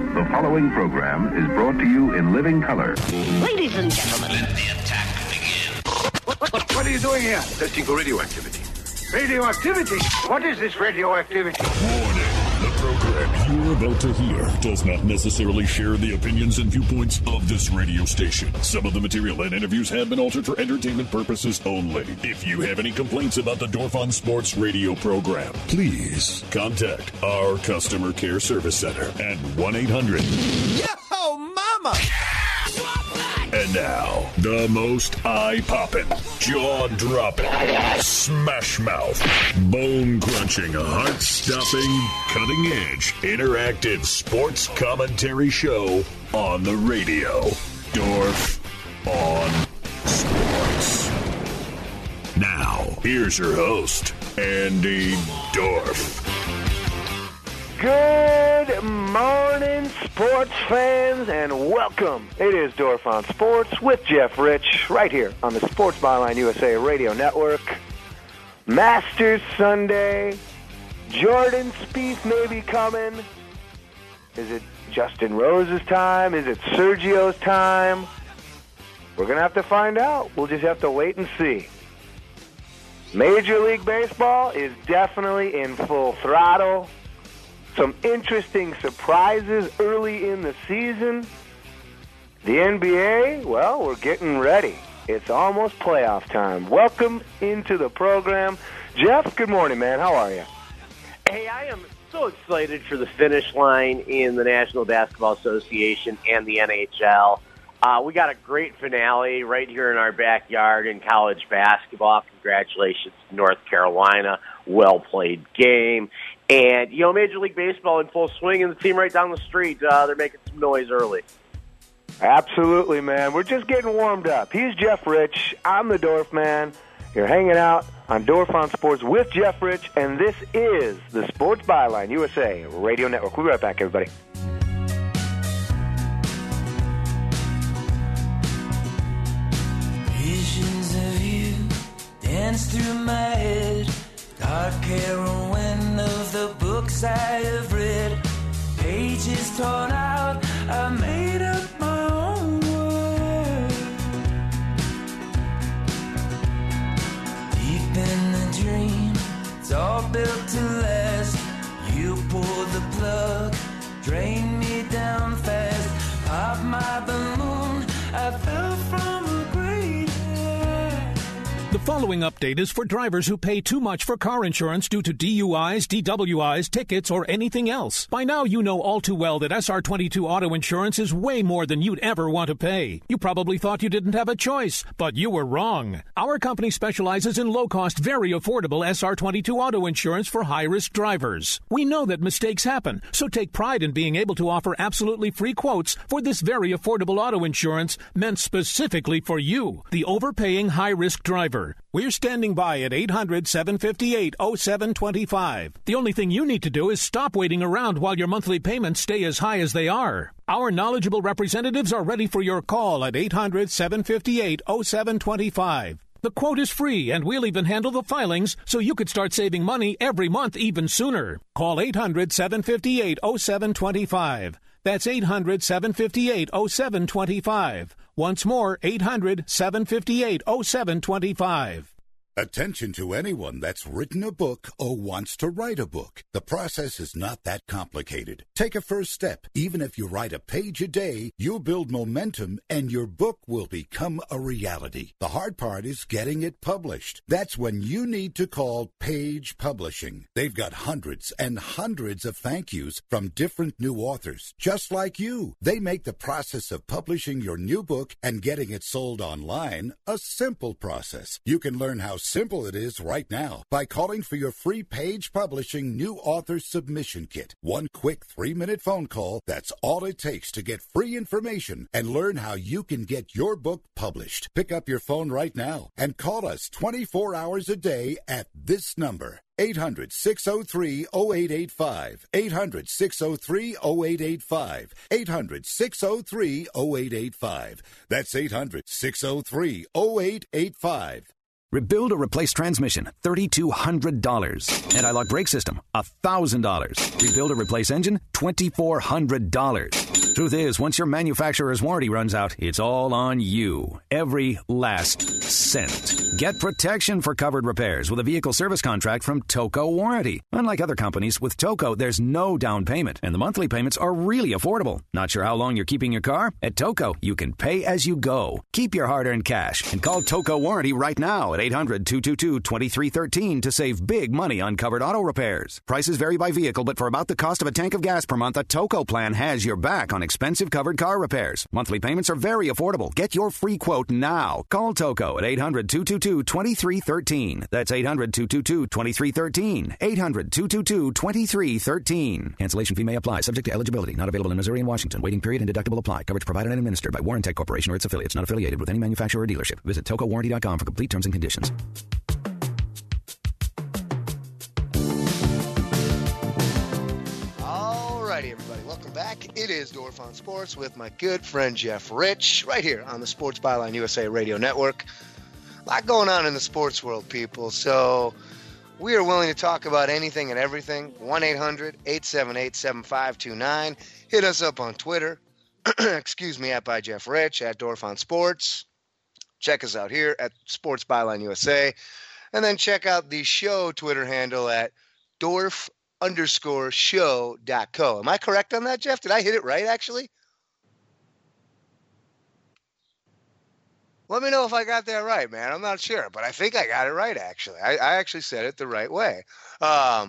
The following program is brought to you in living color. Ladies and gentlemen, let the attack begin. What are you doing here? Testing for radioactivity. Radioactivity? What is this radioactivity? Warning. The program you're about to hear does not necessarily share the opinions and viewpoints of this radio station. Some of the material and interviews have been altered for entertainment purposes only. If you have any complaints about the Dorf on Sports radio program, please contact our customer care service center at 1-800. Yo, mama! And now, the most eye-popping, jaw-dropping, smash-mouth, bone-crunching, heart-stopping, cutting-edge, interactive sports commentary show on the radio. Dorf on Sports. Now, here's your host, Andy Dorf. Good morning, sports fans, and welcome. It is Dorf on Sports with Jeff Rich, right here on the Sports Byline USA Radio Network. Masters Sunday. Jordan Spieth may be coming. Is it Justin Rose's time? Is it Sergio's time? We're going to have to find out. We'll just have to wait and see. Major League Baseball is definitely in full throttle. Some interesting surprises early in the season. The NBA, well, we're getting ready. It's almost playoff time. Welcome into the program. Jeff, good morning, man. How are you? Hey, I am so excited for the finish line in the National Basketball Association and the NHL. We got a great finale right here in our backyard in college basketball. Congratulations to North Carolina. Well-played game. And, you know, Major League Baseball in full swing, and the team right down the street, they're making some noise early. Absolutely, man. We're just getting warmed up. He's Jeff Rich. I'm the Dorf Man. You're hanging out on Dorf on Sports with Jeff Rich, and this is the Sports Byline USA Radio Network. We'll be right back, everybody. Visions of you dance through my head. Dark heroine of the books I have read. Pages torn out, I made up my own world. Deep in the dream, it's all built to last. You pull the plug, drain me down fast. Pop my balloon, I fell from a great height. The following update is for drivers who pay too much for car insurance due to DUIs, DWIs, tickets, or anything else. By now, you know all too well that SR22 auto insurance is way more than you'd ever want to pay. You probably thought you didn't have a choice, but you were wrong. Our company specializes in low-cost, very affordable SR22 auto insurance for high-risk drivers. We know that mistakes happen, so take pride in being able to offer absolutely free quotes for this very affordable auto insurance meant specifically for you, the overpaying high-risk driver. We're standing by at 800-758-0725. The only thing you need to do is stop waiting around while your monthly payments stay as high as they are. Our knowledgeable representatives are ready for your call at 800-758-0725. The quote is free, and we'll even handle the filings so you could start saving money every month even sooner. Call 800-758-0725. That's 800-758-0725. Once more, 800-758-0725. Attention to anyone that's written a book or wants to write a book. The process is not that complicated. Take a first step. Even if you write a page a day, you'll build momentum and your book will become a reality. The hard part is getting it published. That's when you need to call Page Publishing. They've got hundreds and hundreds of thank yous from different new authors, just like you. They make the process of publishing your new book and getting it sold online a simple process. You can learn how simple it is right now by calling for your free Page Publishing New Author Submission Kit. One quick 3-minute phone call, that's all it takes to get free information and learn how you can get your book published. Pick up your phone right now and call us 24 hours a day at this number. 800-603-0885. 800-603-0885. 800-603-0885. That's 800-603-0885. Rebuild or replace transmission, $3,200. Anti-lock brake system, $1,000. Rebuild or replace engine, $2,400. Truth is, once your manufacturer's warranty runs out, it's all on you. Every last cent. Get protection for covered repairs with a vehicle service contract from Toco Warranty. Unlike other companies, with Toco, there's no down payment, and the monthly payments are really affordable. Not sure how long you're keeping your car? At Toco, you can pay as you go. Keep your hard-earned cash and call Toco Warranty right now at 800-222-2313 to save big money on covered auto repairs. Prices vary by vehicle, but for about the cost of a tank of gas per month, a Toco plan has your back on expensive covered car repairs. Monthly payments are very affordable. Get your free quote now. Call Toco at 800-222-2313. That's 800-222-2313. 800-222-2313. Cancellation fee may apply. Subject to eligibility. Not available in Missouri and Washington. Waiting period and deductible apply. Coverage provided and administered by Warrantech Corporation or its affiliates. Not affiliated with any manufacturer or dealership. Visit TocoWarranty.com for complete terms and conditions. Alrighty, everybody. Welcome back. It is Dorf on Sports with my good friend Jeff Rich right here on the Sports Byline USA Radio Network. A lot going on in the sports world, people. So we are willing to talk about anything and everything. 1-800-878-7529. Hit us up on Twitter. Excuse me, at by Jeff Rich, at Dorf on Sports. Check us out here at Sports Byline USA. And then check out the show Twitter handle at Dorf_show.co. Am I correct on that, Jeff? Did I hit it right, actually? Let me know if I got that right, man. I'm not sure, but I think I got it right, actually. I actually said it the right way. A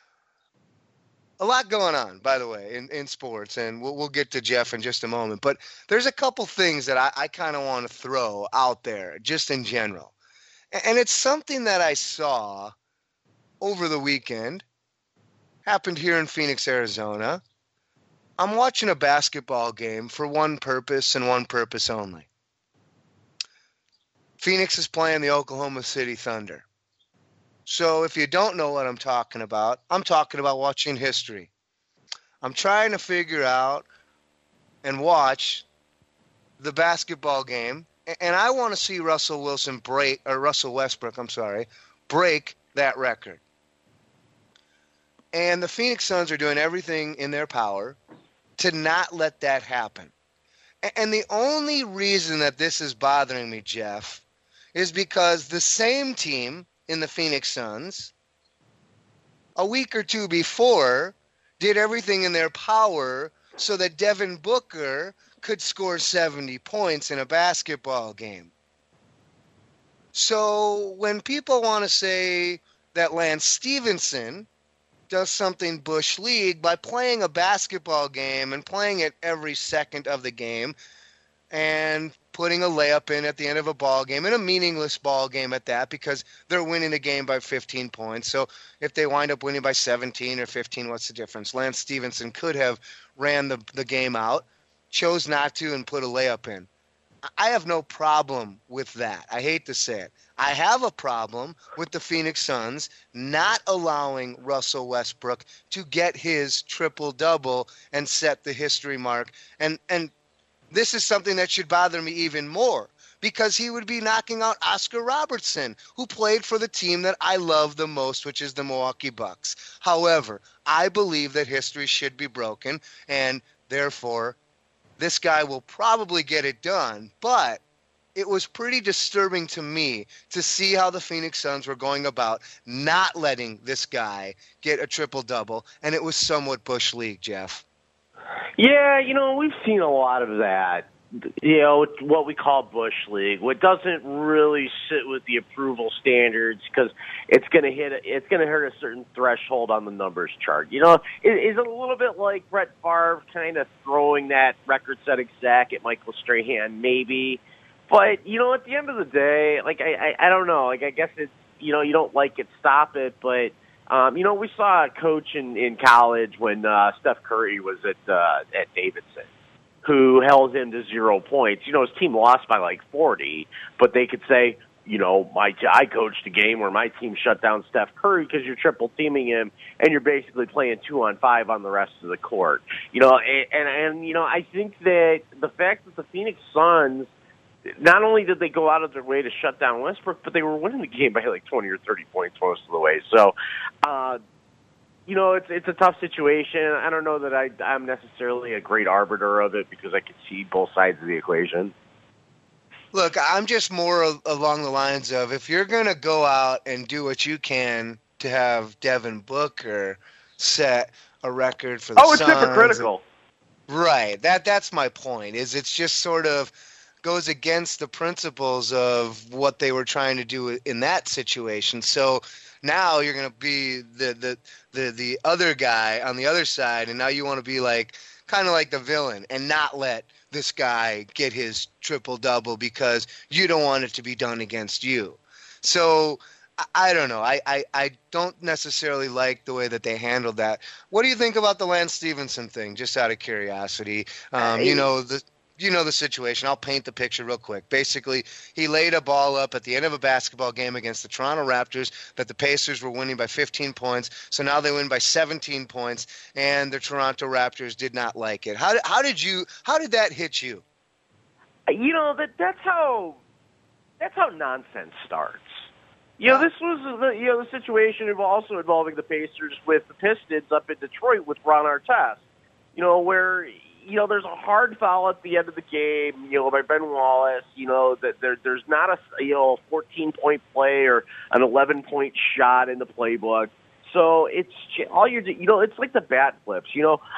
lot going on, by the way, in sports, and we'll get to Jeff in just a moment. But there's a couple things that I kind of want to throw out there, just in general. And it's something that I saw over the weekend. Happened here in Phoenix, Arizona. I'm watching a basketball game for one purpose and one purpose only. Phoenix is playing the Oklahoma City Thunder. So if you don't know what I'm talking about watching history. I'm trying to figure out and watch the basketball game, and I want to see Russell Westbrook break that record. And the Phoenix Suns are doing everything in their power to not let that happen. And the only reason that this is bothering me, Jeff, is because the same team in the Phoenix Suns, a week or two before, did everything in their power so that Devin Booker could score 70 points in a basketball game. So when people want to say that Lance Stevenson does something Bush League by playing a basketball game and playing it every second of the game and putting a layup in at the end of a ball game, and a meaningless ball game at that, because they're winning the game by 15 points. So if they wind up winning by 17 or 15, what's the difference? Lance Stevenson could have ran the game out, chose not to, and put a layup in. I have no problem with that. I hate to say it. I have a problem with the Phoenix Suns not allowing Russell Westbrook to get his triple-double and set the history mark. And this is something that should bother me even more, because he would be knocking out Oscar Robertson, who played for the team that I love the most, which is the Milwaukee Bucks. However, I believe that history should be broken, and therefore this guy will probably get it done. But it was pretty disturbing to me to see how the Phoenix Suns were going about not letting this guy get a triple-double, and it was somewhat Bush League, Jeff. Yeah, we've seen a lot of that, what we call Bush League, what doesn't really sit with the approval standards, because it's going to hurt a certain threshold on the numbers chart. It's a little bit like Brett Favre kind of throwing that record-setting sack at Michael Strahan, maybe. But, at the end of the day, I don't know. I guess it's, you don't like it, stop it. But, we saw a coach in college when Steph Curry was at Davidson, who held him to 0 points. His team lost by 40, but they could say, I coached a game where my team shut down Steph Curry because you're triple teaming him and you're basically playing 2-on-5 on the rest of the court. I think that the fact that the Phoenix Suns not only did they go out of their way to shut down Westbrook, but they were winning the game by like 20 or 30 points most of the way. So, it's a tough situation. I don't know that I'm necessarily a great arbiter of it because I can see both sides of the equation. Look, I'm just more along the lines of if you're going to go out and do what you can to have Devin Booker set a record for the Suns. Oh, it's hypocritical. Right. That's my point, is it's just sort of goes against the principles of what they were trying to do in that situation. So now you're going to be the other guy on the other side, and now you want to be like kind of like the villain and not let this guy get his triple-double because you don't want it to be done against you. So I don't know. I don't necessarily like the way that they handled that. What do you think about the Lance Stevenson thing, just out of curiosity? You know the situation. I'll paint the picture real quick. Basically, he laid a ball up at the end of a basketball game against the Toronto Raptors that the Pacers were winning by 15 points. So now they win by 17 points, and the Toronto Raptors did not like it. How did that hit you? That's how nonsense starts. This was the situation also involving the Pacers with the Pistons up in Detroit with Ron Artest. Where there's a hard foul at the end of the game, by Ben Wallace, that there's not a 14-point play or an 11-point shot in the playbook. So it's all it's like the bat flips.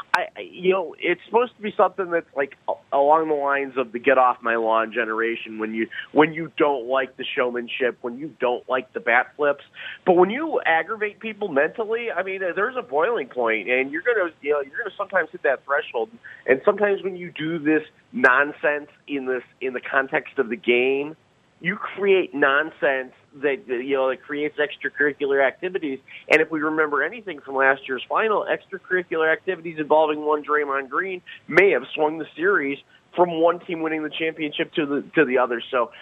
It's supposed to be something that's like along the lines of the get off my lawn generation when you don't like the showmanship, when you don't like the bat flips. But when you aggravate people mentally, I mean, there's a boiling point, and you're gonna sometimes hit that threshold. And sometimes when you do this nonsense in the context of the game, you create nonsense that creates extracurricular activities. And if we remember anything from last year's final, extracurricular activities involving one Draymond Green may have swung the series from one team winning the championship to the other. So,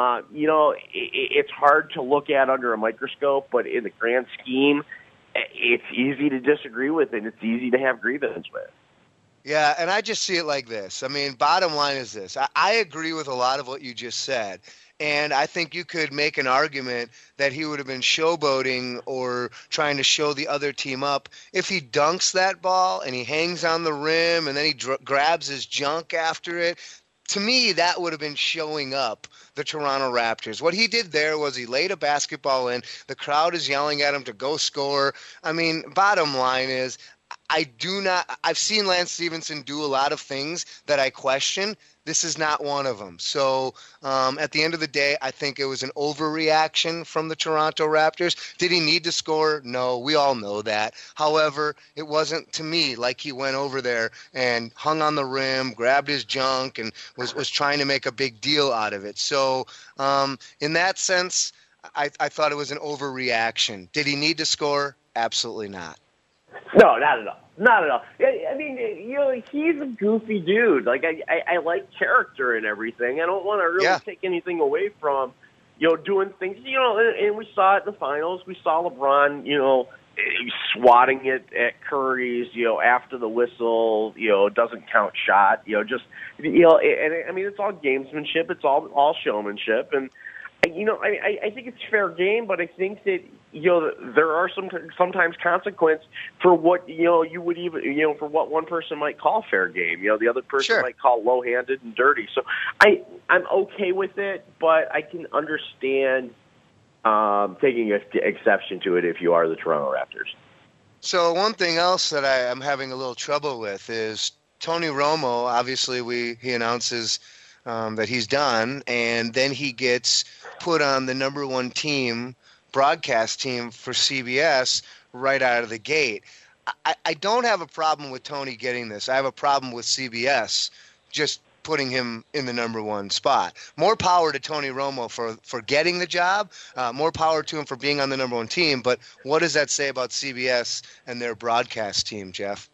it's hard to look at under a microscope, but in the grand scheme, it's easy to disagree with and it's easy to have grievance with. Yeah, and I just see it like this. I mean, bottom line is this. I agree with a lot of what you just said. And I think you could make an argument that he would have been showboating or trying to show the other team up if he dunks that ball and he hangs on the rim and then he grabs his junk after it. To me, that would have been showing up the Toronto Raptors. What he did there was he laid a basketball in. The crowd is yelling at him to go score. I mean, bottom line is I've seen Lance Stevenson do a lot of things that I question. This is not one of them. So at the end of the day, I think it was an overreaction from the Toronto Raptors. Did he need to score? No, we all know that. However, it wasn't to me like he went over there and hung on the rim, grabbed his junk, and was trying to make a big deal out of it. So in that sense, I thought it was an overreaction. Did he need to score? Absolutely not. No, not at all. Not at all. I mean, he's a goofy dude. Like, I like character and everything. I don't want to really take anything away from, doing things, and we saw it in the finals. We saw LeBron, swatting it at Curry's, after the whistle, doesn't count shot, and I mean, it's all gamesmanship. It's all showmanship. And, I think it's fair game, but I think that, there are sometimes consequence for what, you would even, for what one person might call fair game. The other person might call low-handed and dirty. So I'm okay with it, but I can understand taking exception to it if you are the Toronto Raptors. So one thing else that I'm having a little trouble with is Tony Romo. Obviously, he announces that he's done, and then he gets put on the number one broadcast team for CBS right out of the gate. I don't have a problem with Tony getting this. I have a problem with CBS just putting him in the number one spot. More power to Tony Romo for getting the job. More power to him for being on the number one team. But what does that say about CBS and their broadcast team, Jeff?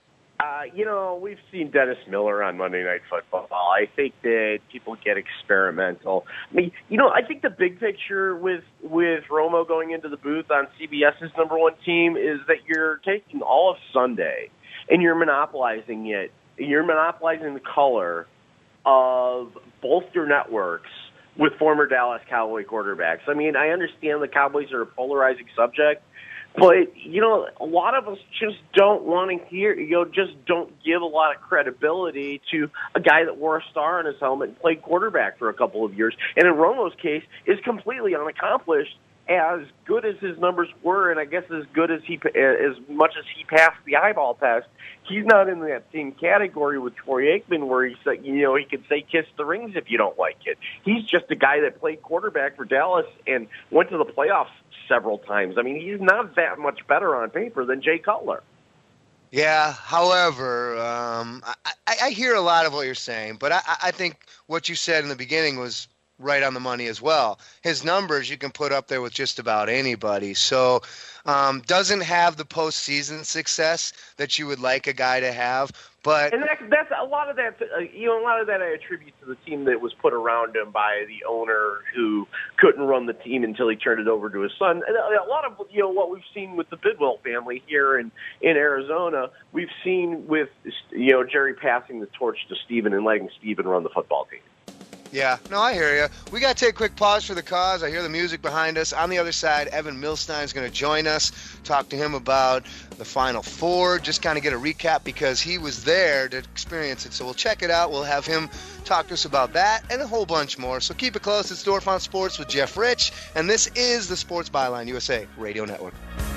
We've seen Dennis Miller on Monday Night Football. I think that people get experimental. I mean, I think the big picture with Romo going into the booth on CBS's number one team is that you're taking all of Sunday and you're monopolizing it. You're monopolizing the color of bolster networks with former Dallas Cowboy quarterbacks. I mean, I understand the Cowboys are a polarizing subject, but, you know, a lot of us just don't want to hear, you know, just don't give a lot of credibility to a guy that wore a star on his helmet and played quarterback for a couple of years. And in Romo's case, is completely unaccomplished, as good as his numbers were, and I guess as much as he passed the eyeball test. He's not in that same category with Troy Aikman, where he said, you know, he could say kiss the rings if you don't like it. He's just a guy that played quarterback for Dallas and went to the playoffs several times. I mean, he's not that much better on paper than Jay Cutler. Yeah, however, I hear a lot of what you're saying, but I think what you said in the beginning was right on the money as well. His numbers you can put up there with just about anybody. So doesn't have the postseason success that you would like a guy to have. But and that's a lot of that. A lot of that I attribute to the team that was put around him by the owner, who couldn't run the team until he turned it over to his son. A lot of what we've seen with the Bidwell family here in Arizona, we've seen with Jerry passing the torch to Steven and letting Steven run the football team. Yeah, no, I hear you. We got to take a quick pause for the cause. I hear the music behind us. On the other side, Evan Milstein is going to join us, talk to him about the Final Four, just kind of get a recap because he was there to experience it. So we'll check it out. We'll have him talk to us about that and a whole bunch more. So keep it close. It's Dorf on Sports with Jeff Rich, and this is the Sports Byline USA Radio Network.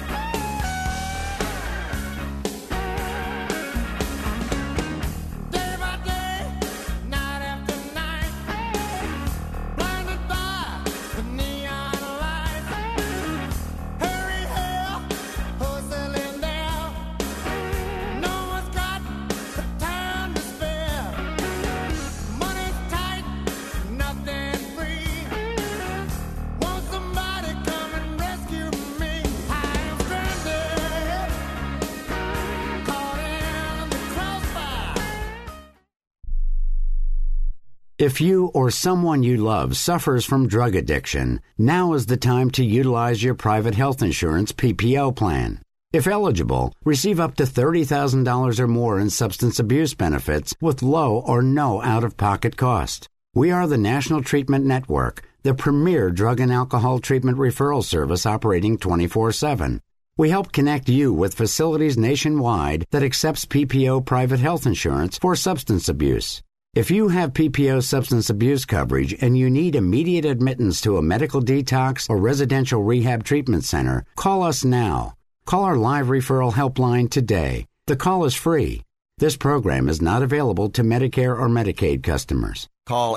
If you or someone you love suffers from drug addiction, now is the time to utilize your private health insurance PPO plan. If eligible, receive up to $30,000 or more in substance abuse benefits with low or no out-of-pocket cost. We are the National Treatment Network, the premier drug and alcohol treatment referral service operating 24/7. We help connect you with facilities nationwide that accepts PPO private health insurance for substance abuse. If you have PPO substance abuse coverage and you need immediate admittance to a medical detox or residential rehab treatment center, call us now. Call our live referral helpline today. The call is free. This program is not available to Medicare or Medicaid customers. Call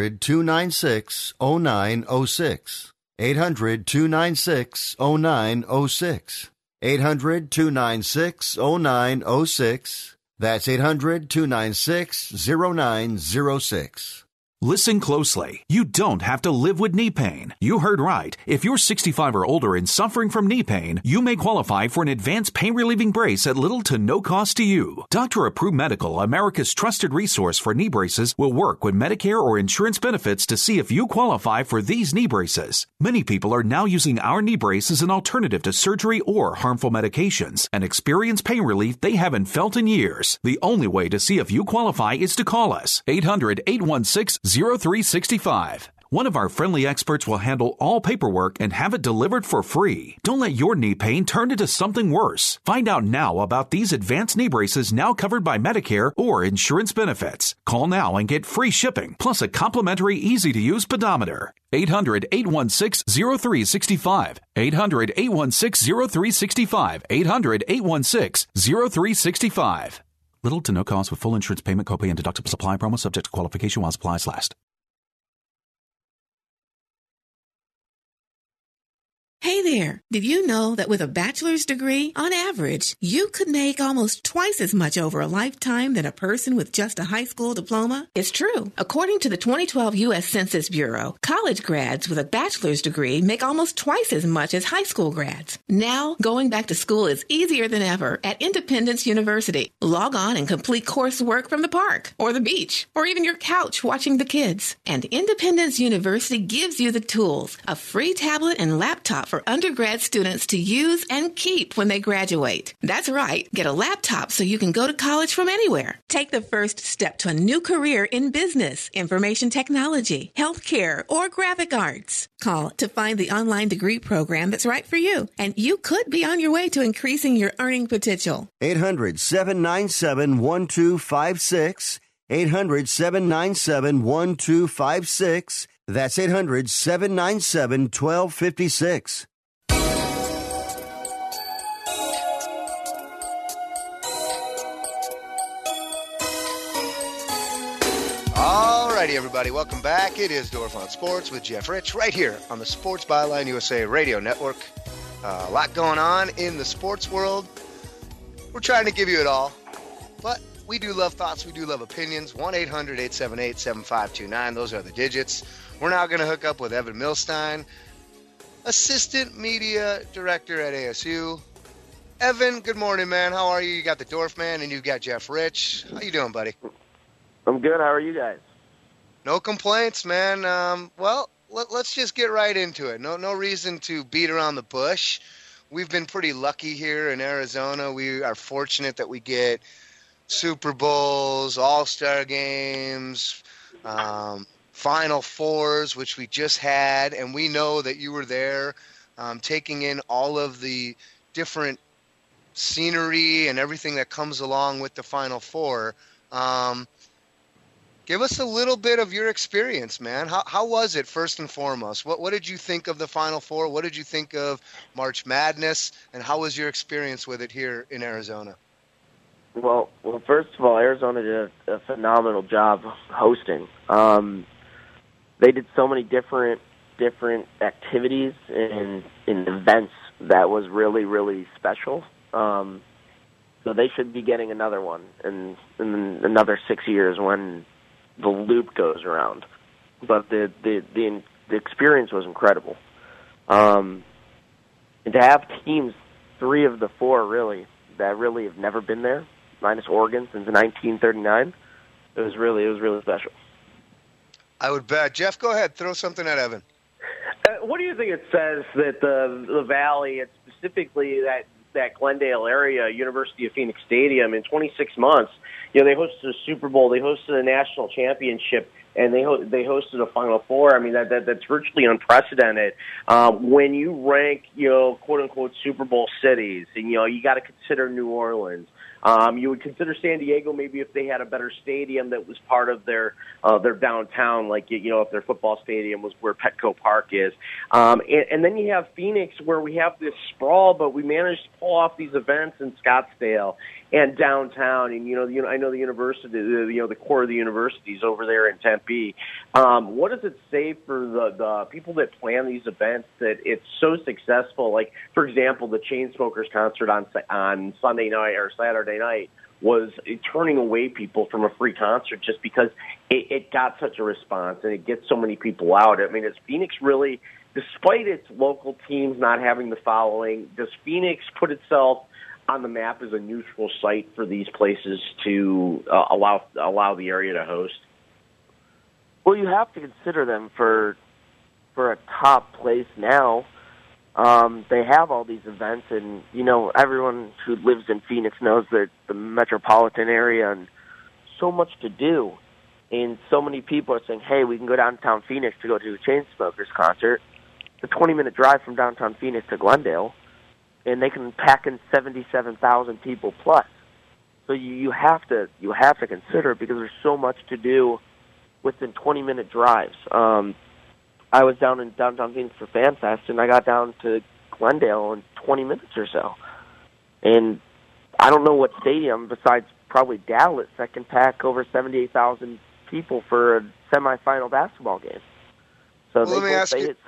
800-296-0906. 800-296-0906. 800-296-0906. That's 800-296-0906. Listen closely. You don't have to live with knee pain. You heard right. If you're 65 or older and suffering from knee pain, you may qualify for an advanced pain-relieving brace at little to no cost to you. Dr. Approved Medical, America's trusted resource for knee braces, will work with Medicare or insurance benefits to see if you qualify for these knee braces. Many people are now using our knee brace as an alternative to surgery or harmful medications and experience pain relief they haven't felt in years. The only way to see if you qualify is to call us. 800-816-0365. One of our friendly experts will handle all paperwork and have it delivered for free. Don't let your knee pain turn into something worse. Find out now about these advanced knee braces now covered by Medicare or insurance benefits. Call now and get free shipping, plus a complimentary easy-to-use pedometer. 800-816-0365. 800-816-0365. 800-816-0365. Little to no cost with full insurance payment, copay, and deductible supply promo subject to qualification while supplies last. Hey there! Did you know that with a bachelor's degree, on average, you could make almost twice as much over a lifetime than a person with just a high school diploma? It's true. According to the 2012 U.S. Census Bureau, college grads with a bachelor's degree make almost twice as much as high school grads. Now, going back to school is easier than ever at Independence University. Log on and complete coursework from the park, or the beach, or even your couch watching the kids. And Independence University gives you the tools, a free tablet and laptop for undergrad students to use and keep when they graduate. That's right. Get a laptop so you can go to college from anywhere. Take the first step to a new career in business, information technology, healthcare, or graphic arts. Call to find the online degree program that's right for you, and you could be on your way to increasing your earning potential. 800-797-1256. 800-797-1256. That's 800-797-1256. Alrighty, everybody, welcome back. It is Dorf on Sports with Jeff Rich right here on the Sports Byline USA Radio Network. A lot going on in the sports world. We're trying to give you it all, but we do love thoughts. We do love opinions. 1-800-878-7529. Those are the digits. We're now going to hook up with Evan Milstein, Assistant Media Director at ASU. Evan, good morning, man. How are you? You got the Dorf man, and you got Jeff Rich. How you doing, buddy? I'm good. How are you guys? No complaints, man. Well, let's just get right into it. No reason to beat around the bush. We've been pretty lucky here in Arizona. We are fortunate that we get Super Bowls, All-Star games, Final Fours, which we just had, and we know that you were there taking in all of the different scenery and everything that comes along with the Final Four. Give us a little bit of your experience, man. How was it, first and foremost? What did you think of the Final Four? What did you think of March Madness? And how was your experience with it here in Arizona? Well, first of all, Arizona did a phenomenal job hosting. They did so many different activities and events that was really, really special. So they should be getting another one in another 6 years when the loop goes around. But the experience was incredible. And to have teams, 3 of the 4 really, that really have never been there, minus Oregon since 1939, it was really special. I would bet. Jeff, go ahead. Throw something at Evan. What do you think it says that the Valley, and specifically that Glendale area, University of Phoenix Stadium, in 26 months, they hosted a Super Bowl, they hosted a national championship, and they hosted a Final Four. I mean, that's virtually unprecedented. When you rank, quote unquote Super Bowl cities, and you got to consider New Orleans. You would consider San Diego maybe if they had a better stadium that was part of their downtown, like if their football stadium was where Petco Park is. And then you have Phoenix, where we have this sprawl, but we managed to pull off these events in Scottsdale and downtown. And I know the university, the core of the universities over there in Tempe. What does it say for the people that plan these events that it's so successful? Like, for example, the Chainsmokers concert on Sunday night or Saturday night was turning away people from a free concert just because it got such a response and it gets so many people out. I mean, is Phoenix really, despite its local teams not having the following, does Phoenix put itself on the map as a neutral site for these places to allow the area to host? Well, you have to consider them for a top place now. They have all these events, and everyone who lives in Phoenix knows that the metropolitan area and so much to do, and so many people are saying, "Hey, we can go downtown Phoenix to go to a Chainsmokers concert." It's a 20-minute drive from downtown Phoenix to Glendale, and they can pack in 77,000 people plus. So you have to consider it because there's so much to do within 20-minute drives. I was down in downtown Phoenix for FanFest, and I got down to Glendale in 20 minutes or so. And I don't know what stadium, besides probably Dallas, that can pack over 78,000 people for a semifinal basketball game. So let me ask you.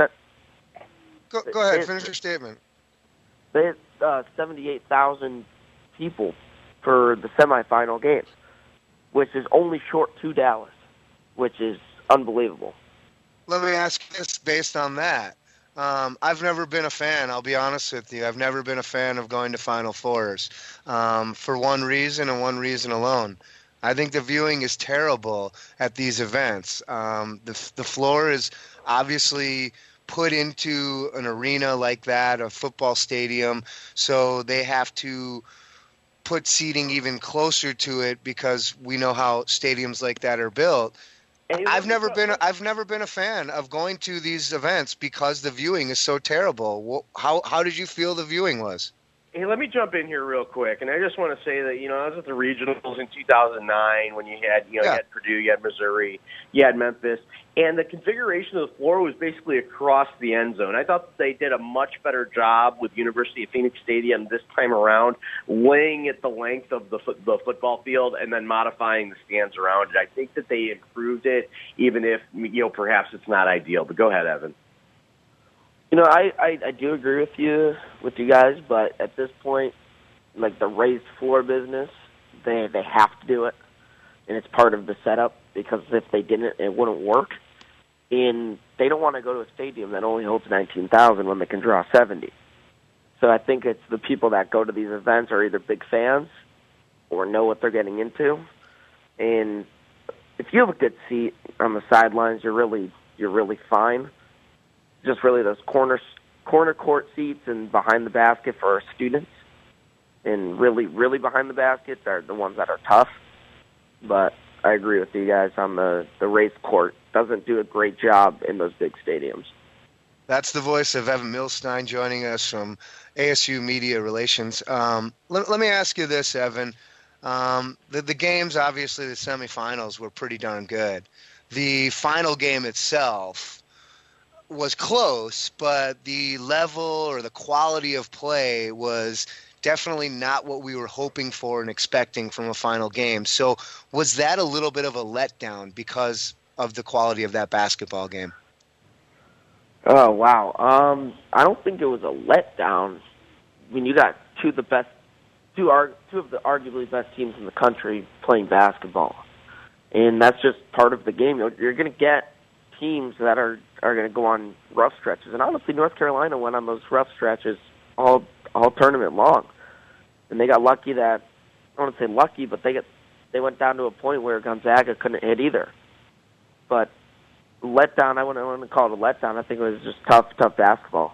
Go ahead, finish your statement. They had 78,000 people for the semifinal game, which is only short to Dallas, which is unbelievable. Let me ask you this based on that. I've never been a fan, I'll be honest with you. I've never been a fan of going to Final Fours for one reason and one reason alone. I think the viewing is terrible at these events. The floor is obviously put into an arena like that, a football stadium, so they have to put seating even closer to it because we know how stadiums like that are built. I've never been a fan of going to these events because the viewing is so terrible. How did you feel the viewing was? Hey, let me jump in here real quick, and I just want to say that, I was at the regionals in 2009 when you had Purdue, you had Missouri, you had Memphis, and the configuration of the floor was basically across the end zone. I thought that they did a much better job with University of Phoenix Stadium this time around, laying it the length of the football field and then modifying the stands around it. I think that they improved it, even if, perhaps it's not ideal. But go ahead, Evan. I do agree with you guys, but at this point, like the raised floor business, they have to do it, and it's part of the setup because if they didn't, it wouldn't work. And they don't want to go to a stadium that only holds 19,000 when they can draw 70. So I think it's the people that go to these events are either big fans or know what they're getting into. And if you have a good seat on the sidelines, you're really fine. Just really those corner court seats and behind the basket for our students, and really, really behind the basket are the ones that are tough. But I agree with you guys on the race court. Doesn't do a great job in those big stadiums. That's the voice of Evan Milstein joining us from ASU Media Relations. Let me ask you this, Evan. The games, obviously, the semifinals were pretty darn good. The final game itself was close, but the level or the quality of play was definitely not what we were hoping for and expecting from a final game. So was that a little bit of a letdown because of the quality of that basketball game? Oh, wow. I don't think it was a letdown. I mean, you got two of the arguably best teams in the country playing basketball. And that's just part of the game. You're going to get teams that are going to go on rough stretches. And honestly, North Carolina went on those rough stretches all tournament long. And they got lucky that, I don't want to say lucky, but they went down to a point where Gonzaga couldn't hit either. But letdown, I wouldn't call it a letdown. I think it was just tough basketball.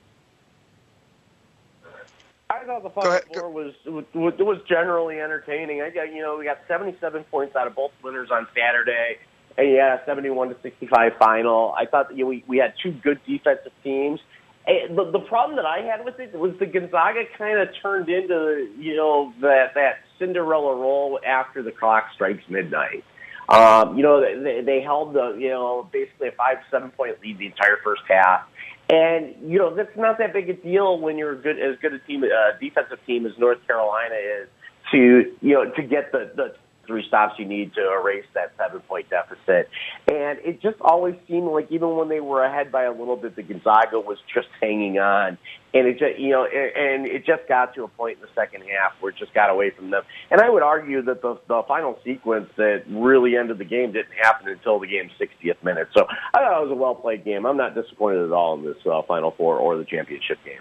I thought the Final Four was generally entertaining. We got 77 points out of both winners on Saturday, and you had a 71-65 final. I thought that, we had two good defensive teams. The problem that I had with it was the Gonzaga kind of turned into that Cinderella role after the clock strikes midnight. They held basically a 5-7 point lead the entire first half. And, that's not that big a deal when you're as good a defensive team as North Carolina is to get the 3 stops you need to erase that 7-point deficit. And it just always seemed like even when they were ahead by a little bit, the Gonzaga was just hanging on. And it just got to a point in the second half where it just got away from them. And I would argue that the final sequence that really ended the game didn't happen until the game's 60th minute. So I thought it was a well-played game. I'm not disappointed at all in this Final Four or the championship game.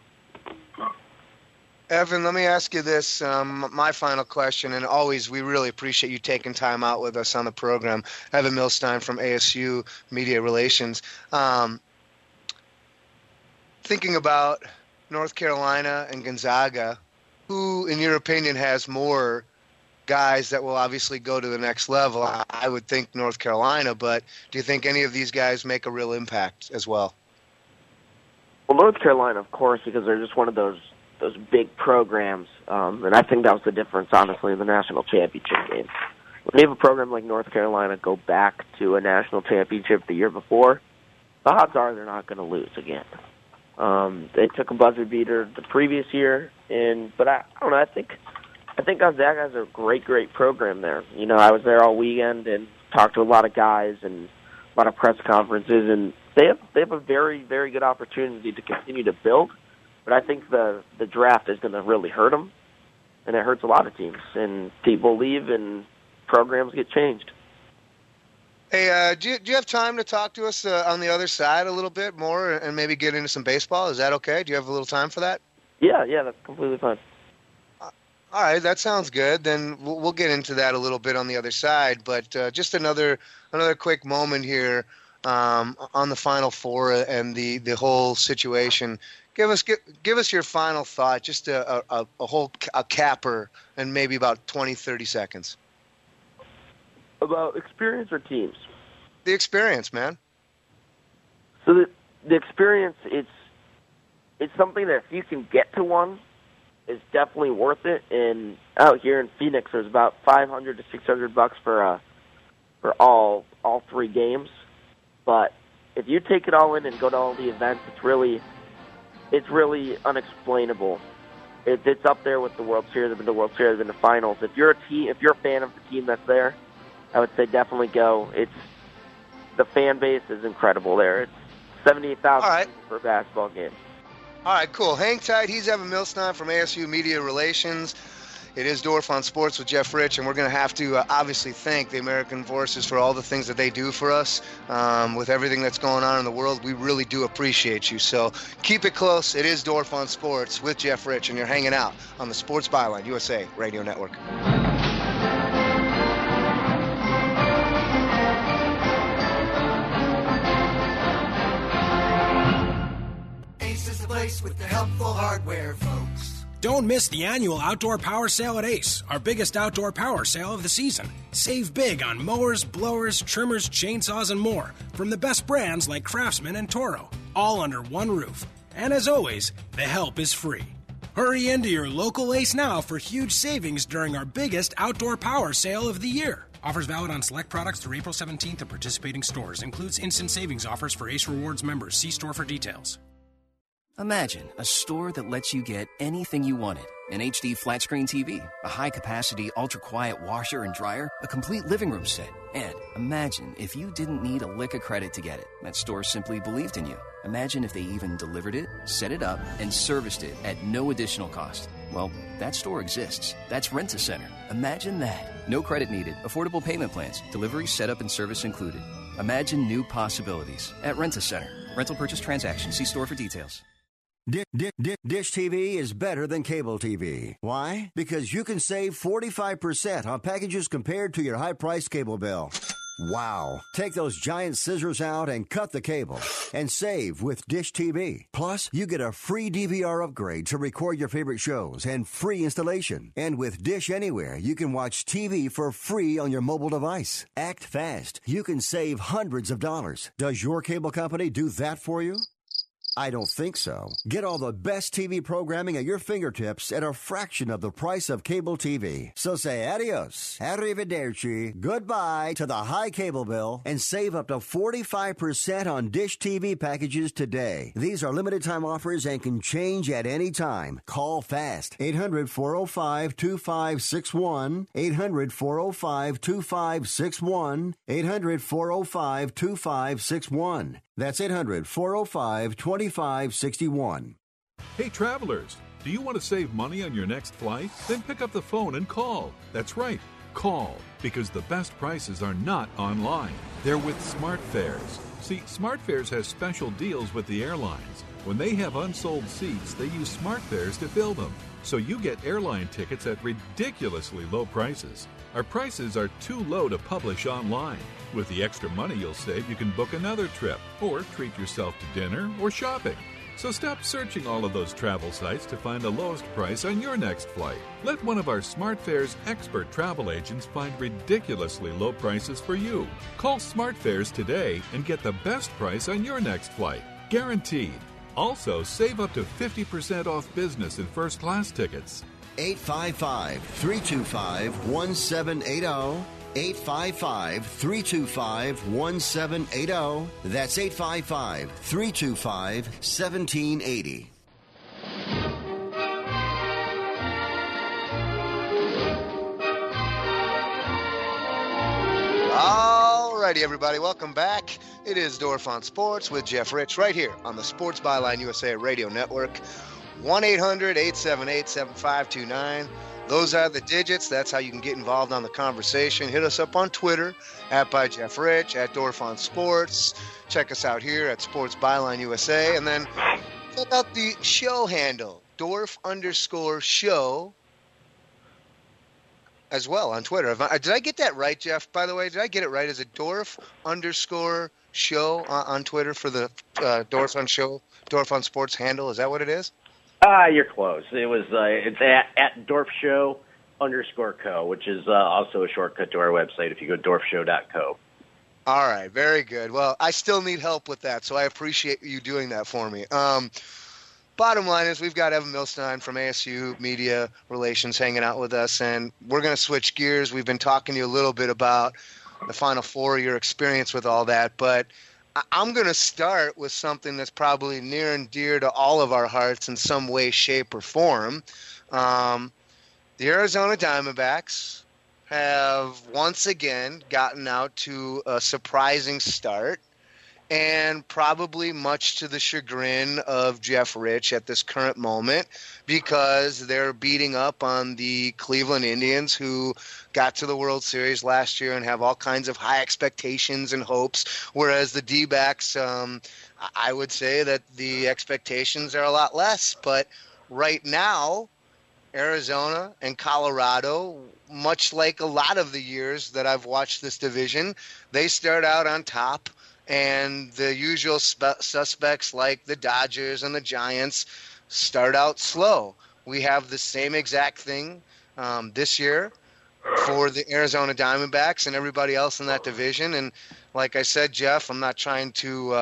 Evan, let me ask you this, my final question, and always we really appreciate you taking time out with us on the program. Evan Milstein from ASU Media Relations. Thinking about North Carolina and Gonzaga, who, in your opinion, has more guys that will obviously go to the next level? I would think North Carolina, but do you think any of these guys make a real impact as well? Well, North Carolina, of course, because they're just one of those big programs, and I think that was the difference, honestly, in the national championship game. When you have a program like North Carolina go back to a national championship the year before, the odds are they're not going to lose again. They took a buzzer beater the previous year, but I don't know. I think Gonzaga has a great program there. I was there all weekend and talked to a lot of guys and a lot of press conferences, and they have a very, very good opportunity to continue to build. But I think the draft is going to really hurt them, and it hurts a lot of teams. And people leave, and programs get changed. Hey, do you have time to talk to us on the other side a little bit more and maybe get into some baseball? Is that okay? Do you have a little time for that? Yeah, that's completely fine. All right, that sounds good. Then we'll get into that a little bit on the other side. But just another quick moment here. on the Final Four and the whole situation. Give us your final thought, just a capper in maybe about 20, 30 seconds. About experience or teams? The experience, man. So the experience, it's something that if you can get to one, is definitely worth it. And out here in Phoenix, there's about $500 to $600 for all 3 games. But if you take it all in and go to all the events, it's really unexplainable. It's up there with the World Series. I've been to World Series, I've been to finals. If you're a fan of the team that's there, I would say definitely go. The fan base is incredible there. It's 78,000 people for a basketball game. All right, cool. Hang tight. He's Evan Milstein from ASU Media Relations. It is Dorf on Sports with Jeff Rich, and we're going to have to obviously thank the American Forces for all the things that they do for us. With everything that's going on in the world, we really do appreciate you. So keep it close. It is Dorf on Sports with Jeff Rich, and you're hanging out on the Sports Byline USA Radio Network. Ace is the place with the helpful hardware, folks. Don't miss the annual Outdoor Power Sale at Ace, our biggest outdoor power sale of the season. Save big on mowers, blowers, trimmers, chainsaws, and more from the best brands like Craftsman and Toro, all under one roof. And as always, the help is free. Hurry into your local Ace now for huge savings during our biggest outdoor power sale of the year. Offers valid on select products through April 17th at participating stores. Includes instant savings offers for Ace Rewards members. See store for details. Imagine a store that lets you get anything you wanted. An HD flat-screen TV, a high-capacity, ultra-quiet washer and dryer, a complete living room set. And imagine if you didn't need a lick of credit to get it. That store simply believed in you. Imagine if they even delivered it, set it up, and serviced it at no additional cost. Well, that store exists. That's Rent-A-Center. Imagine that. No credit needed, affordable payment plans, delivery, setup, and service included. Imagine new possibilities at Rent-A-Center. Rental purchase transaction. See store for details. Dish TV is better than cable TV. Why? Because you can save 45% on packages compared to your high-priced cable bill. Wow. Take those giant scissors out and cut the cable and save with Dish TV. Plus, you get a free DVR upgrade to record your favorite shows and free installation. And with Dish Anywhere, you can watch TV for free on your mobile device. Act fast. You can save hundreds of dollars. Does your cable company do that for you? I don't think so. Get all the best TV programming at your fingertips at a fraction of the price of cable TV. So say adios, arrivederci, goodbye to the high cable bill and save up to 45% on Dish TV packages today. These are limited time offers and can change at any time. Call fast. 800-405-2561. 800-405-2561. 800-405-2561. That's 800-405-2561. Hey, travelers, do you want to save money on your next flight? Then pick up the phone and call. That's right, call, because the best prices are not online. They're with SmartFares. See, SmartFares has special deals with the airlines. When they have unsold seats, they use SmartFares to fill them. So you get airline tickets at ridiculously low prices. Our prices are too low to publish online. With the extra money you'll save, you can book another trip or treat yourself to dinner or shopping. So stop searching all of those travel sites to find the lowest price on your next flight. Let one of our SmartFares expert travel agents find ridiculously low prices for you. Call SmartFares today and get the best price on your next flight. Guaranteed. Also, save up to 50% off business and first class tickets. 855-325-1780. 855-325-1780. That's 855-325-1780. Alrighty, everybody, welcome back. It is Dorf on Sports with Jeff Rich right here on the Sports Byline USA Radio Network. 1-800-878-7529. Those are the digits. That's how you can get involved on the conversation. Hit us up on Twitter, @ByJeffRich, @Dorf on Sports. Check us out here at Sports Byline USA. And then check out the show handle, Dorf_show, as well on Twitter. Did I get that right, Jeff? By the way, did I get it right? Is it Dorf_show? Show on Twitter for the Dorf on Sports handle. Is that what it is? You're close. It was it's at Dorf Show _co, which is also a shortcut to our website if you go dorfshow.co. All right, very good. Well, I still need help with that, so I appreciate you doing that for me. Bottom line is we've got Evan Milstein from ASU Media Relations hanging out with us, and we're going to switch gears. We've been talking to you a little bit about the Final Four, your experience with all that, but I'm going to start with something that's probably near and dear to all of our hearts in some way, shape, or form. The Arizona Diamondbacks have once again gotten out to a surprising start, and probably much to the chagrin of Jeff Rich at this current moment, because they're beating up on the Cleveland Indians, who got to the World Series last year and have all kinds of high expectations and hopes, whereas the D-backs, I would say that the expectations are a lot less. But right now, Arizona and Colorado, much like a lot of the years that I've watched this division, they start out on top, and the usual suspects like the Dodgers and the Giants start out slow. We have the same exact thing this year for the Arizona Diamondbacks and everybody else in that division. And like I said, Jeff, I'm not trying to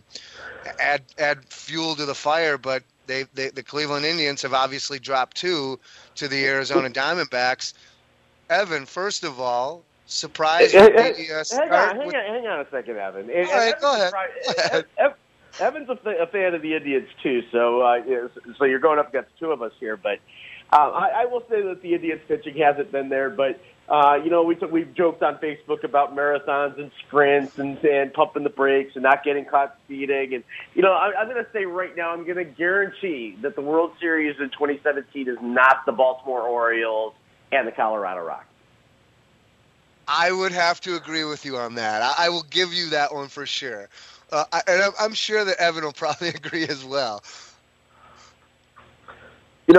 add fuel to the fire, but the Cleveland Indians have obviously dropped 2 to the Arizona Diamondbacks. Evan, first of all, surprise. Hang on a second, Evan. All right, go ahead. Evan's a fan of the Indians too, so you're going up against 2 of us here. But I will say that the Indians pitching hasn't been there. But we've joked on Facebook about marathons and sprints and pumping the brakes and not getting caught speeding. And I'm going to say right now, I'm going to guarantee that the World Series in 2017 is not the Baltimore Orioles and the Colorado Rockies. I would have to agree with you on that. I will give you that one for sure. And I'm sure that Evan will probably agree as well. Go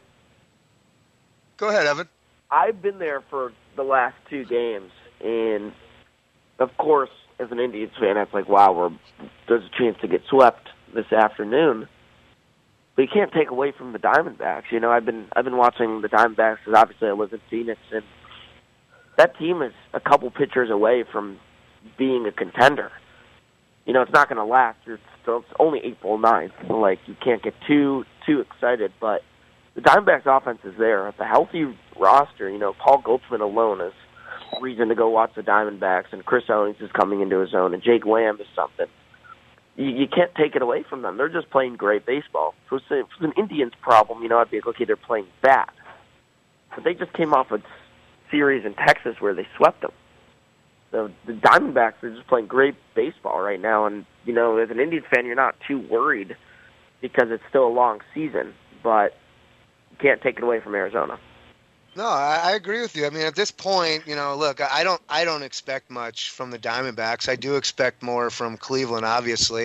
ahead, Evan. I've been there for the last 2 games, and of course, as an Indians fan, it's like, wow, there's a chance to get swept this afternoon. But you can't take away from the Diamondbacks. I've been watching the Diamondbacks because obviously I live in Phoenix, and that team is a couple pitchers away from being a contender. It's not going to last. It's only April 9th. So, you can't get too excited. But the Diamondbacks offense is there. It's a healthy roster. Paul Goldschmidt alone is reason to go watch the Diamondbacks, and Chris Owings is coming into his own, and Jake Lamb is something. You can't take it away from them. They're just playing great baseball. If it was an Indians problem, I'd be like, okay, they're playing bad. But they just came off a series in Texas where they swept them. So the Diamondbacks are just playing great baseball right now, and as an Indians fan, you're not too worried because it's still a long season, but you can't take it away from Arizona. No, I agree with you. I mean, at this point, look, I don't expect much from the Diamondbacks. I do expect more from Cleveland, obviously.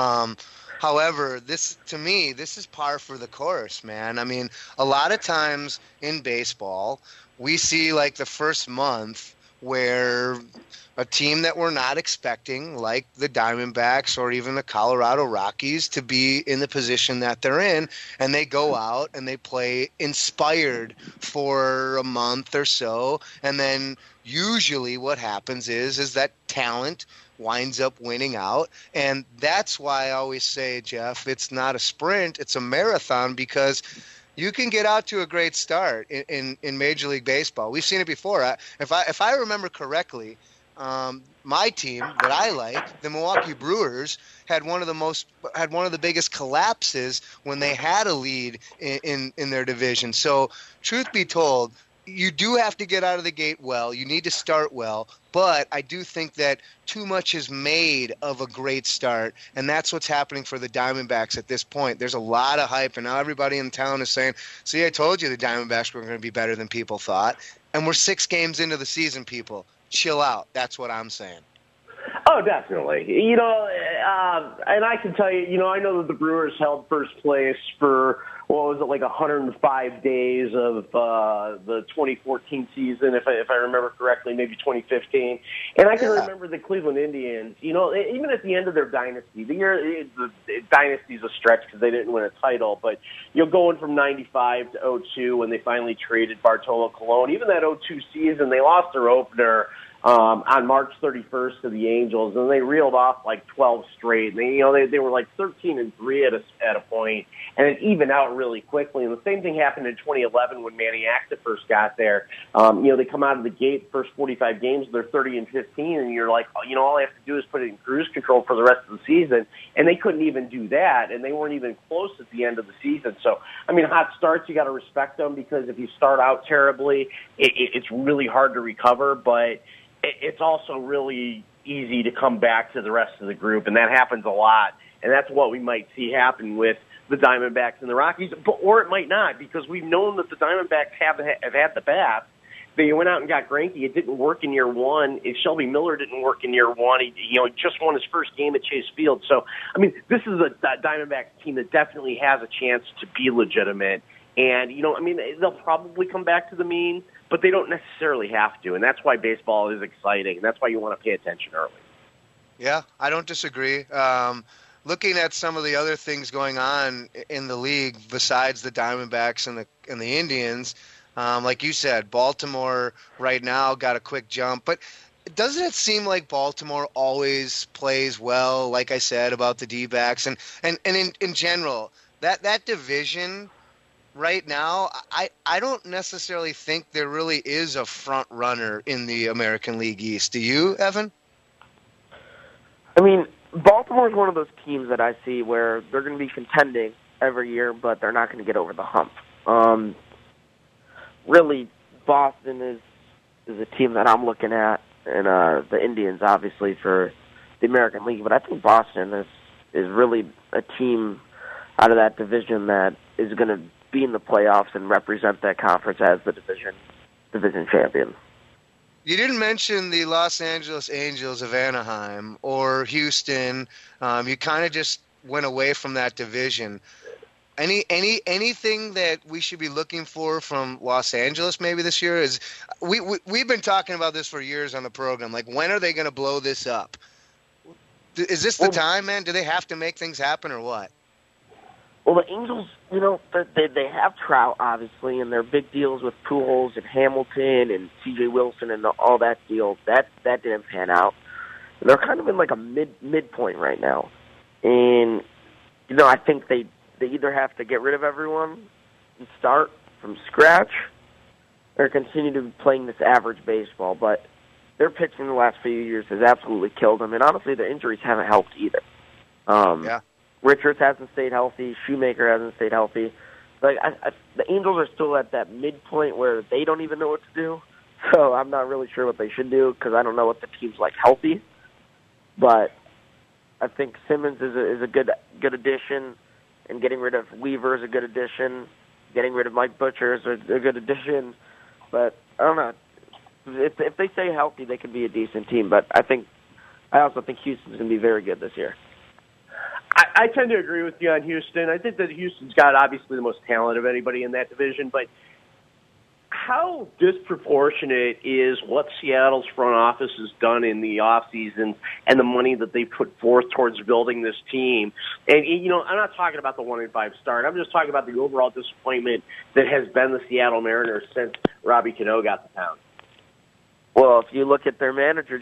However, to me, this is par for the course, man. I mean, a lot of times in baseball, we see the first month where a team that we're not expecting, like the Diamondbacks or even the Colorado Rockies, to be in the position that they're in, and they go out and they play inspired for a month or so, and then usually what happens is that talent winds up winning out. And that's why I always say, Jeff, it's not a sprint, it's a marathon, because you can get out to a great start in Major League Baseball. We've seen it before. If I remember correctly, my team that I like, the Milwaukee Brewers, had one of the biggest collapses when they had a lead in their division. So, truth be told, you do have to get out of the gate well. You need to start well. But I do think that too much is made of a great start, and that's what's happening for the Diamondbacks at this point. There's a lot of hype, and now everybody in town is saying, see, I told you the Diamondbacks were going to be better than people thought. And we're 6 games into the season, people. Chill out. That's what I'm saying. Oh, definitely. and I can tell you, I know that the Brewers held first place for, 105 days of the 2014 season, if I remember correctly, maybe 2015. And I can remember the Cleveland Indians, even at the end of their dynasty, the dynasty's a stretch because they didn't win a title, but going from 95 to 02 when they finally traded Bartolo Colon, even that 02 season, they lost their opener on March 31st to the Angels, and they reeled off like 12 straight. And they were like 13-3 at a point, and it evened out really quickly. And the same thing happened in 2011 when Manny Acta first got there. They come out of the gate, first 45 games, they're 30-15, and you're like, all they have to do is put it in cruise control for the rest of the season, and they couldn't even do that, and they weren't even close at the end of the season. So, hot starts, you got to respect them, because if you start out terribly, it's really hard to recover, but it's also really easy to come back to the rest of the group, and that happens a lot. And that's what we might see happen with the Diamondbacks and the Rockies, or it might not, because we've known that the Diamondbacks have had the bat. They went out and got Greinke. It didn't work in year one. If Shelby Miller didn't work in year one, he just won his first game at Chase Field. So, this is a Diamondbacks team that definitely has a chance to be legitimate. And, they'll probably come back to the mean, but they don't necessarily have to. And that's why baseball is exciting. And that's why you want to pay attention early. Yeah, I don't disagree. Looking at some of the other things going on in the league besides the Diamondbacks and the Indians, like you said, Baltimore right now got a quick jump. But doesn't it seem like Baltimore always plays well, like I said, about the D-backs? And in general, that division right now, I don't necessarily think there really is a front runner in the American League East. Do you, Evan? Baltimore's one of those teams that I see where they're going to be contending every year, but they're not going to get over the hump. Really, Boston is a team that I'm looking at, and the Indians, obviously, for the American League. But I think Boston is really a team out of that division that is going to be in the playoffs and represent that conference as the division champion. You didn't mention the Los Angeles Angels of Anaheim or Houston. You kind of just went away from that division. Anything that we should be looking for from Los Angeles maybe this year? Is we've been talking about this for years on the program. Like, when are they going to blow this up? Is this the time, man? Do they have to make things happen or what? Well, the Angels, they have Trout, obviously, and their big deals with Pujols and Hamilton and C.J. Wilson and all that deal. That didn't pan out. And they're kind of in like a midpoint right now. And, I think they either have to get rid of everyone and start from scratch or continue to be playing this average baseball. But their pitching the last few years has absolutely killed them. And honestly, the injuries haven't helped either. Yeah. Richards hasn't stayed healthy. Shoemaker hasn't stayed healthy. Like the Angels are still at that midpoint where they don't even know what to do. So I'm not really sure what they should do because I don't know what the team's like healthy. But I think Simmons is a good addition, and getting rid of Weaver is a good addition. Getting rid of Mike Butcher is a good addition. But I don't know. If they stay healthy, they could be a decent team. But I also think Houston's going to be very good this year. I tend to agree with you on Houston. I think that Houston's got obviously the most talent of anybody in that division, but how disproportionate is what Seattle's front office has done in the offseason and the money that they put forth towards building this team? And, I'm not talking about the 1-5 start. I'm just talking about the overall disappointment that has been the Seattle Mariners since Robbie Cano got to town. Well, if you look at their manager,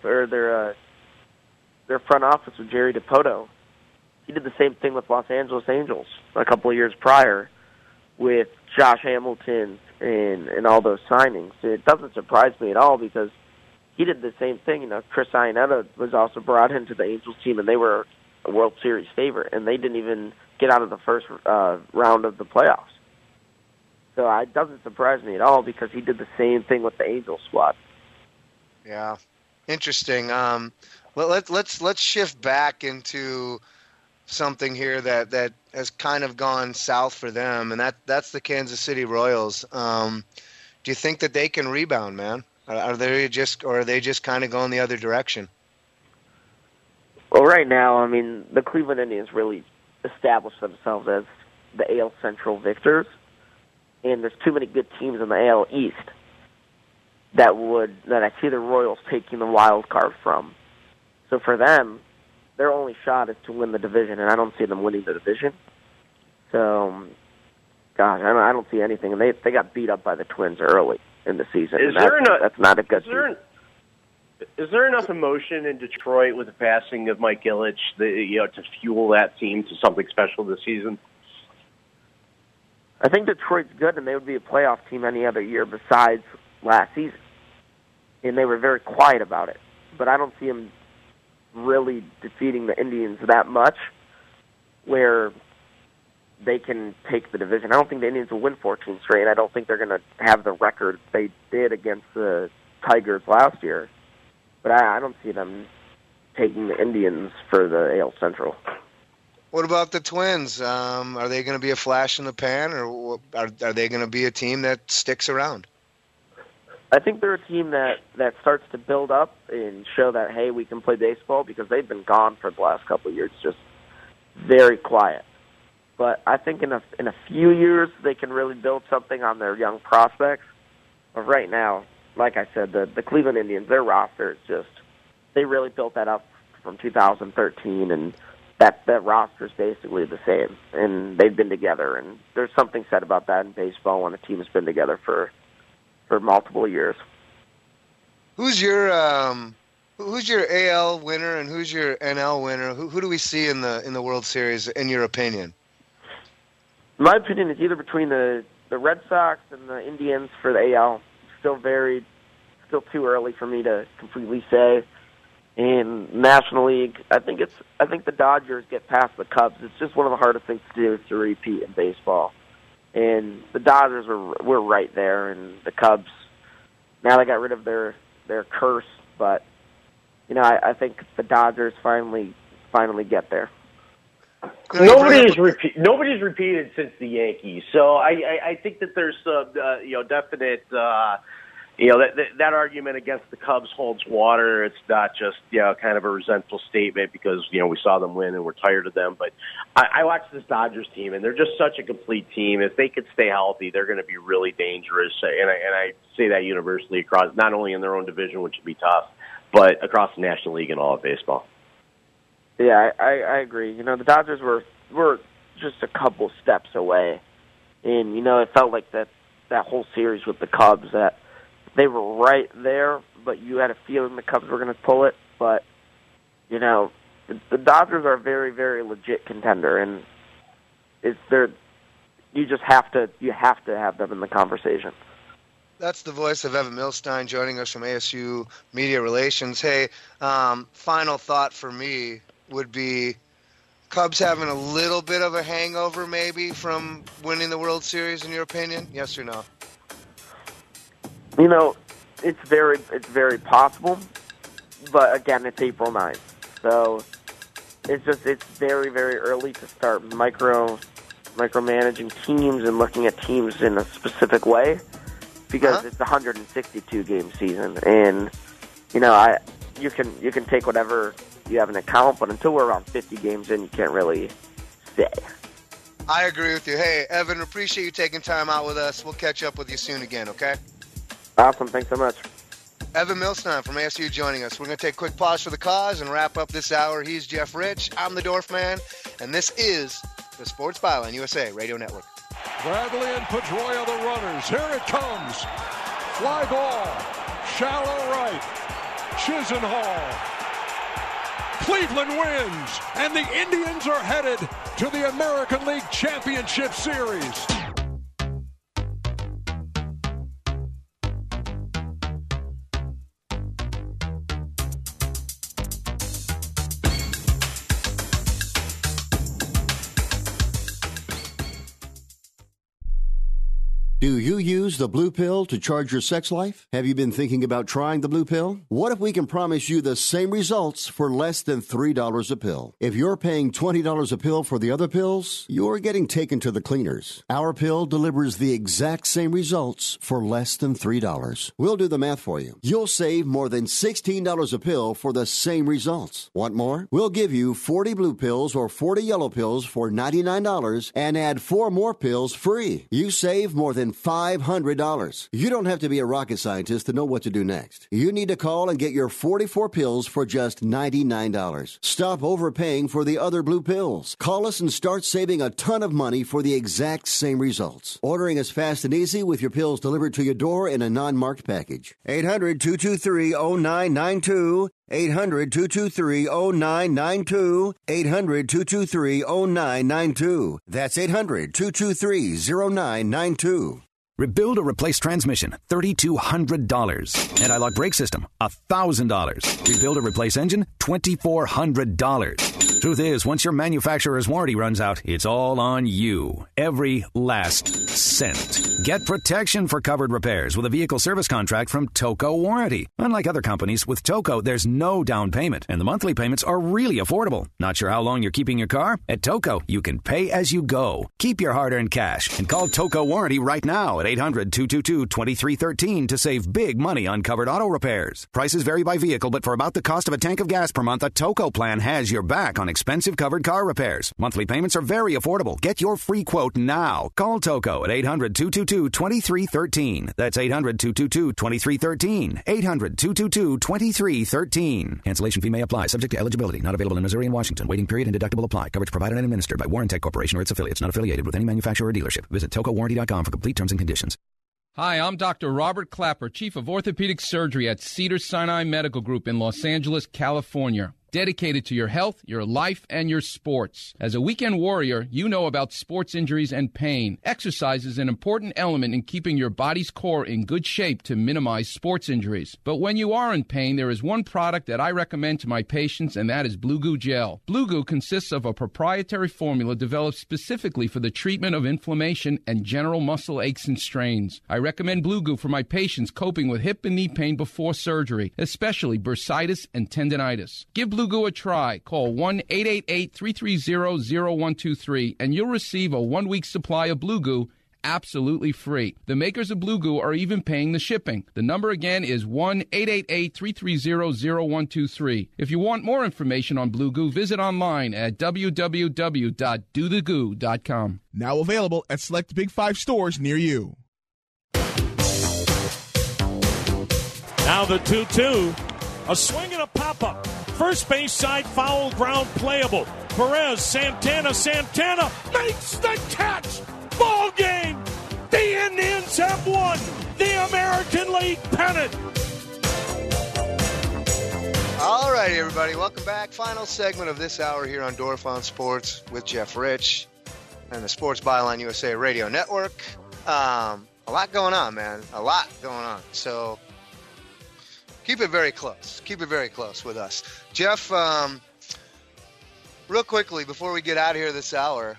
their front office with Jerry Dipoto, he did the same thing with Los Angeles Angels a couple of years prior with Josh Hamilton and all those signings. It doesn't surprise me at all because he did the same thing. Chris Iannetta was also brought into the Angels team, and they were a World Series favorite, and they didn't even get out of the first round of the playoffs. So it doesn't surprise me at all because he did the same thing with the Angels squad. Yeah, interesting. Let's shift back into something here that has kind of gone south for them, and that's the Kansas City Royals. Do you think that they can rebound, man? Are they just kind of going the other direction? Well, right now, I mean, the Cleveland Indians really established themselves as the AL Central victors, and there's too many good teams in the AL East that I see the Royals taking the wild card from. So for them, their only shot is to win the division, and I don't see them winning the division. So, gosh, I don't see anything. And they got beat up by the Twins early in the season. That's not a good season. Is there enough emotion in Detroit with the passing of Mike Ilitch, to fuel that team to something special this season? I think Detroit's good, and they would be a playoff team any other year besides last season. And they were very quiet about it. But I don't see them really defeating the Indians that much where they can take the division. I don't think the Indians will win 14 straight. I don't think they're going to have the record they did against the Tigers last year. But I don't see them taking the Indians for the AL Central. What about the Twins? Are they going to be a flash in the pan, or are they going to be a team that sticks around? I think they're a team that starts to build up and show that, hey, we can play baseball, because they've been gone for the last couple of years, just very quiet. But I think in a few years they can really build something on their young prospects. But right now, like I said, the Cleveland Indians, their roster is just, they really built that up from 2013, and that roster is basically the same. And they've been together, and there's something said about that in baseball when a team has been together for multiple years. Who's your AL winner and who's your NL winner? Who do we see in the World Series, in your opinion? My opinion is either between the Red Sox and the Indians for the AL. Still too early for me to completely say. In National League, I think the Dodgers get past the Cubs. It's just one of the hardest things to do is to repeat in baseball. And the Dodgers were right there, and the Cubs, now they got rid of their curse, but I think the Dodgers finally get there. Nobody's repeated since the Yankees, so I think that there's definite that argument against the Cubs holds water. It's not just kind of a resentful statement because we saw them win and we're tired of them. But I watched this Dodgers team, and they're just such a complete team. If they could stay healthy, they're going to be really dangerous. And I say that universally across, not only in their own division, which would be tough, but across the National League and all of baseball. Yeah, I agree. The Dodgers were just a couple steps away, and it felt like that whole series with the Cubs, that they were right there, but you had a feeling the Cubs were going to pull it. But the Dodgers are a very, very legit contender, and you have to have them in the conversation. That's the voice of Evan Milstein joining us from ASU Media Relations. Hey, final thought for me would be Cubs having a little bit of a hangover maybe from winning the World Series, in your opinion? Yes or no? It's very possible, but again, it's April 9th. So it's very, very early to start micromanaging teams and looking at teams in a specific way, because it's a 162-game season, and you can take whatever you have an account, but until we're around 50 games in, you can't really say. I agree with you. Hey, Evan, appreciate you taking time out with us. We'll catch up with you soon again, okay? Awesome. Thanks so much. Evan Milstein from ASU joining us. We're going to take a quick pause for the cause and wrap up this hour. He's Jeff Rich. I'm the Dorf Man, and this is the Sports Byline USA Radio Network. Bradley and Pedroia, the runners. Here it comes. Fly ball. Shallow right. Chisenhall. Cleveland wins, and the Indians are headed to the American League Championship Series. Do you use the blue pill to charge your sex life? Have you been thinking about trying the blue pill? What if we can promise you the same results for less than $3 a pill? If you're paying $20 a pill for the other pills, you're getting taken to the cleaners. Our pill delivers the exact same results for less than $3. We'll do the math for you. You'll save more than $16 a pill for the same results. Want more? We'll give you 40 blue pills or 40 yellow pills for $99 and add 4 more pills free. You save more than $500. You don't have to be a rocket scientist to know what to do next. You need to call and get your 44 pills for just $99. Stop overpaying for the other blue pills. Call us and start saving a ton of money for the exact same results. Ordering is fast and easy with your pills delivered to your door in a non-marked package. 800-223-0992. 800-223-0992. 800-223-0992. That's 800-223-0992. Rebuild or replace transmission, $3,200. Anti-lock brake system, $1,000. Rebuild or replace engine, $2,400. Truth is, once your manufacturer's warranty runs out, it's all on you. Every last cent. Get protection for covered repairs with a vehicle service contract from Toco Warranty. Unlike other companies, with Toco, there's no down payment, and the monthly payments are really affordable. Not sure how long you're keeping your car? At Toco, you can pay as you go. Keep your hard-earned cash and call Toco Warranty right now at 800-222-2313 to save big money on covered auto repairs. Prices vary by vehicle, but for about the cost of a tank of gas per month, a Toco plan has your back on expensive covered car repairs. Monthly payments are very affordable. Get your free quote now. Call Toco at 800-222-2313. That's 800-222-2313. 800-222-2313. Cancellation fee may apply. Subject to eligibility. Not available in Missouri and Washington. Waiting period and deductible apply. Coverage provided and administered by Warrantech Corporation or its affiliates. Not affiliated with any manufacturer or dealership. Visit TocoWarranty.com for complete terms and conditions. Hi, I'm Dr. Robert Clapper, Chief of Orthopedic Surgery at Cedars-Sinai Medical Group in Los Angeles, California. Dedicated to your health, your life, and your sports. As a weekend warrior, you know about sports injuries and pain. Exercise is an important element in keeping your body's core in good shape to minimize sports injuries. But when you are in pain, there is one product that I recommend to my patients, and that is Blue Goo Gel. Blue Goo consists of a proprietary formula developed specifically for the treatment of inflammation and general muscle aches and strains. I recommend Blue Goo for my patients coping with hip and knee pain before surgery, especially bursitis and tendinitis. Give Blue Goo a try. Call 1-888-330-0123 and you'll receive a 1-week supply of Blue Goo absolutely free. The makers of Blue Goo are even paying the shipping. The number again is 1-888-330-0123. If you want more information on Blue Goo, visit online at www.dothegoo.com. Now available at select Big 5 stores near you. Now the 2-2. A swing and a pop-up. First base side foul ground playable. Perez, Santana makes the catch. Ball game. The Indians have won the American League pennant. All right, everybody. Welcome back. Final segment of this hour here on Dorf on Sports with Jeff Rich and the Sports Byline USA Radio Network. A lot going on, man. A lot going on. So keep it very close. Keep it very close with us. Jeff, real quickly before we get out of here this hour,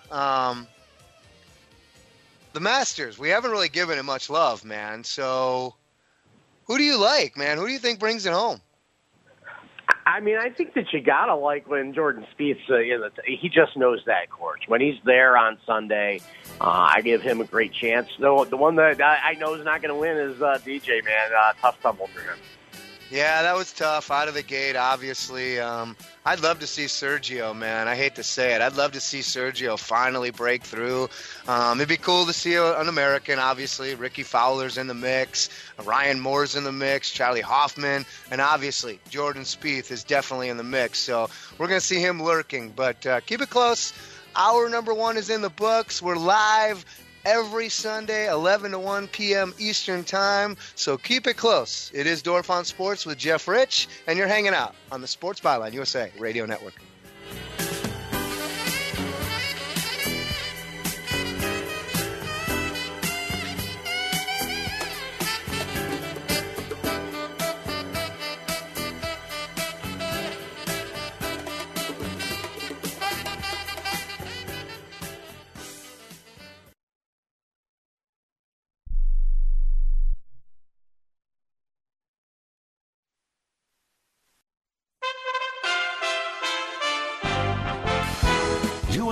the Masters, we haven't really given it much love, man. So who do you like, man? Who do you think brings it home? I mean, I think that you got to like when Jordan Spieth's, he just knows that course. When he's there on Sunday, I give him a great chance. The one that I know is not going to win is DJ, man. Tough tumble for him. Yeah, that was tough out of the gate, obviously. I'd love to see Sergio, man. I hate to say it. I'd love to see Sergio finally break through. It'd be cool to see an American, obviously. Ricky Fowler's in the mix. Ryan Moore's in the mix. Charlie Hoffman. And obviously, Jordan Spieth is definitely in the mix. So we're going to see him lurking. But keep it close. Hour number 1 is in the books. We're live every Sunday, 11 to 1 p.m. Eastern Time. So keep it close. It is Dorf on Sports with Jeff Rich, and you're hanging out on the Sports Byline USA Radio Network.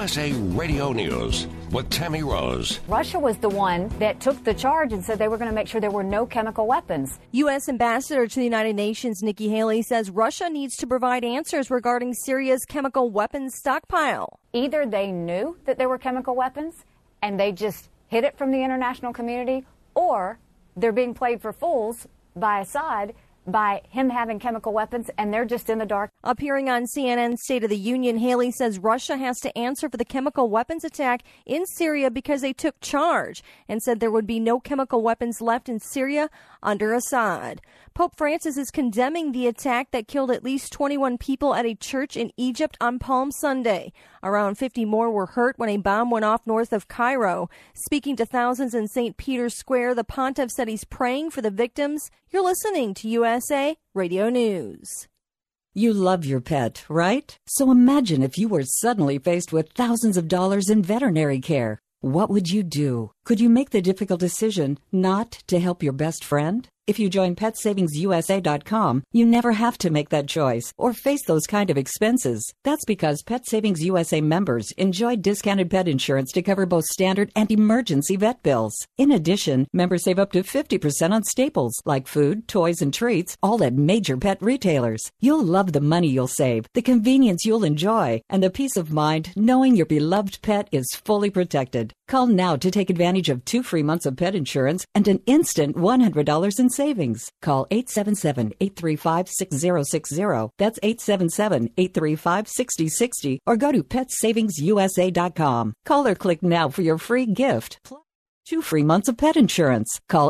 USA Radio News with Tammy Rose. Russia was the one that took the charge and said they were going to make sure there were no chemical weapons. U.S. Ambassador to the United Nations Nikki Haley says Russia needs to provide answers regarding Syria's chemical weapons stockpile. Either they knew that there were chemical weapons and they just hid it from the international community, or they're being played for fools by Assad by him having chemical weapons, and they're just in the dark. Appearing on CNN's State of the Union, Haley says Russia has to answer for the chemical weapons attack in Syria because they took charge, and said there would be no chemical weapons left in Syria under Assad. Pope Francis is condemning the attack that killed at least 21 people at a church in Egypt on Palm Sunday. Around 50 more were hurt when a bomb went off north of Cairo. Speaking to thousands in St. Peter's Square, the pontiff said he's praying for the victims. You're listening to USA Radio News. You love your pet, right? So imagine if you were suddenly faced with thousands of dollars in veterinary care. What would you do? Could you make the difficult decision not to help your best friend? If you join PetSavingsUSA.com, you never have to make that choice or face those kind of expenses. That's because Pet Savings USA members enjoy discounted pet insurance to cover both standard and emergency vet bills. In addition, members save up to 50% on staples like food, toys, and treats, all at major pet retailers. You'll love the money you'll save, the convenience you'll enjoy, and the peace of mind knowing your beloved pet is fully protected. Call now to take advantage of 2 free months of pet insurance and an instant $100 in savings. Call 877-835-6060. That's 877-835-6060. Or go to PetSavingsUSA.com. Call or click now for your free gift. 2 free months of pet insurance. Call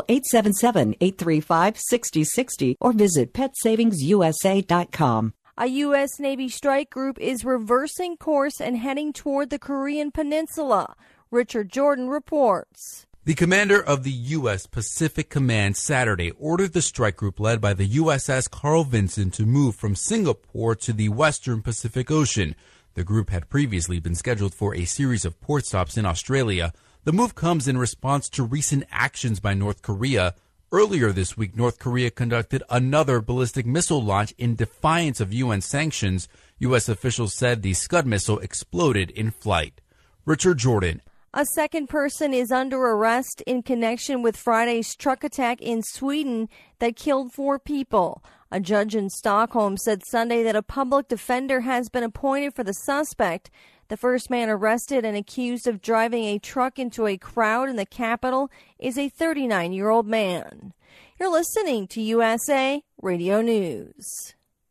877-835-6060 or visit PetSavingsUSA.com. A U.S. Navy strike group is reversing course and heading toward the Korean Peninsula. Richard Jordan reports. The commander of the U.S. Pacific Command Saturday ordered the strike group led by the USS Carl Vinson to move from Singapore to the western Pacific Ocean. The group had previously been scheduled for a series of port stops in Australia. The move comes in response to recent actions by North Korea. Earlier this week, North Korea conducted another ballistic missile launch in defiance of UN sanctions. U.S. officials said the Scud missile exploded in flight. Richard Jordan. A second person is under arrest in connection with Friday's truck attack in Sweden that killed 4 people. A judge in Stockholm said Sunday that a public defender has been appointed for the suspect. The first man arrested and accused of driving a truck into a crowd in the capital is a 39-year-old man. You're listening to USA Radio News.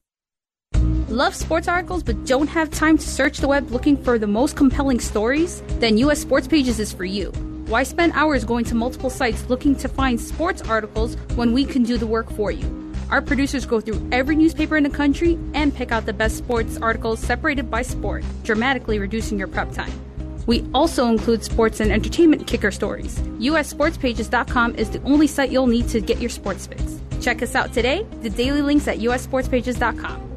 Love sports articles but don't have time to search the web looking for the most compelling stories? Then US Sports Pages is for you. Why spend hours going to multiple sites looking to find sports articles when we can do the work for you? Our producers go through every newspaper in the country and pick out the best sports articles separated by sport, dramatically reducing your prep time. We also include sports and entertainment kicker stories. USSportsPages.com is the only site you'll need to get your sports fix. Check us out today. The daily links at USSportsPages.com.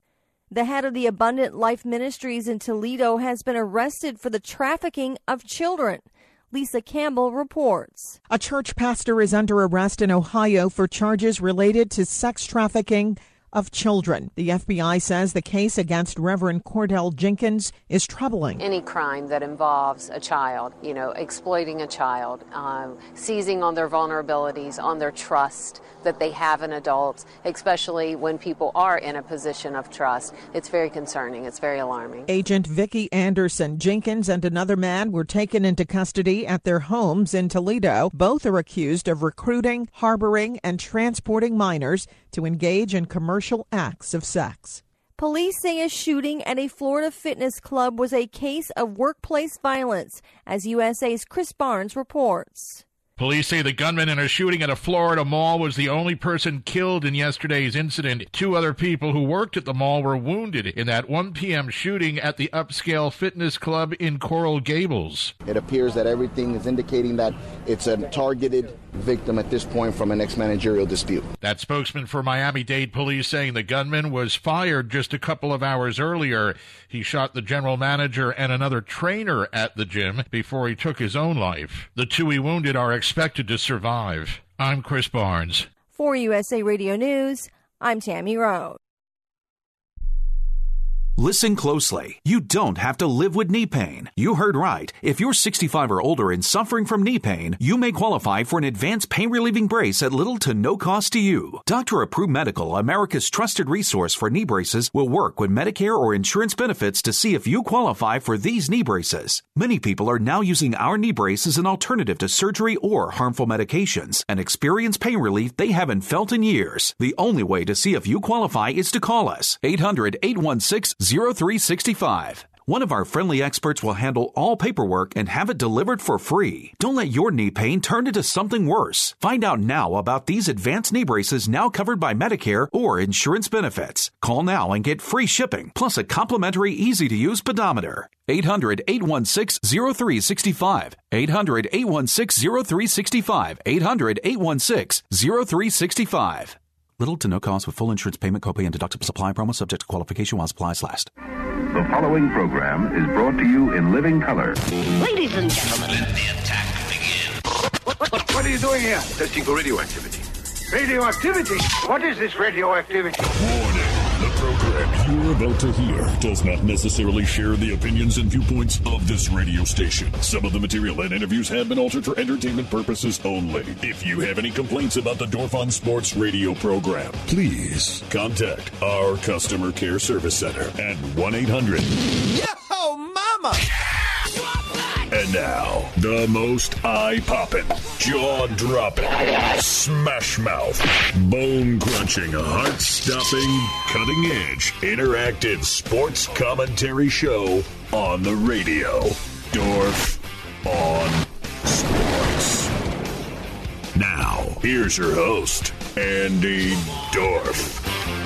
The head of the Abundant Life Ministries in Toledo has been arrested for the trafficking of children. Lisa Campbell reports. A church pastor is under arrest in Ohio for charges related to sex trafficking of children. The FBI says the case against Reverend Cordell Jenkins is troubling. Any crime that involves a child, exploiting a child, seizing on their vulnerabilities, on their trust that they have in adults, especially when people are in a position of trust. It's very concerning. It's very alarming. Agent Vicki Anderson Jenkins and another man were taken into custody at their homes in Toledo. Both are accused of recruiting, harboring, and transporting minors to engage in commercial acts of sex. Police say a shooting at a Florida fitness club was a case of workplace violence, as USA's Chris Barnes reports. Police say the gunman in a shooting at a Florida mall was the only person killed in yesterday's incident. 2 other people who worked at the mall were wounded in that 1 p.m. shooting at the upscale fitness club in Coral Gables. It appears that everything is indicating that it's a targeted victim at this point from an ex-managerial dispute. That spokesman for Miami-Dade police saying the gunman was fired just a couple of hours earlier. He shot the general manager and another trainer at the gym before he took his own life. The 2 he wounded are expected to survive. I'm Chris Barnes. For USA Radio News, I'm Tammy Rowe. Listen closely. You don't have to live with knee pain. You heard right. If you're 65 or older and suffering from knee pain, you may qualify for an advanced pain-relieving brace at little to no cost to you. Dr. Approved Medical, America's trusted resource for knee braces, will work with Medicare or insurance benefits to see if you qualify for these knee braces. Many people are now using our knee brace as an alternative to surgery or harmful medications and experience pain relief they haven't felt in years. The only way to see if you qualify is to call us. 800-816-0365. One of our friendly experts will handle all paperwork and have it delivered for free. Don't let your knee pain turn into something worse. Find out now about these advanced knee braces now covered by Medicare or insurance benefits. Call now and get free shipping, plus a complimentary easy-to-use pedometer. 800-816-0365. 800-816-0365. 800-816-0365. Little to no cost with full insurance payment, copay, and deductible supply promo subject to qualification while supplies last. The following program is brought to you in living color. Ladies and gentlemen, let the attack begin. What are you doing here? Testing for radioactivity. Radioactivity? What is this radioactivity? Warning. The program you're about to hear does not necessarily share the opinions and viewpoints of this radio station. Some of the material and interviews have been altered for entertainment purposes only. If you have any complaints about the Dorf on Sports radio program, please contact our customer care service center at 1-800. Yo, mama! And now, the most eye-popping, jaw-dropping, smash-mouth, bone-crunching, heart-stopping, cutting-edge, interactive sports commentary show on the radio. Dorf on Sports. Now, here's your host, Andy Dorf.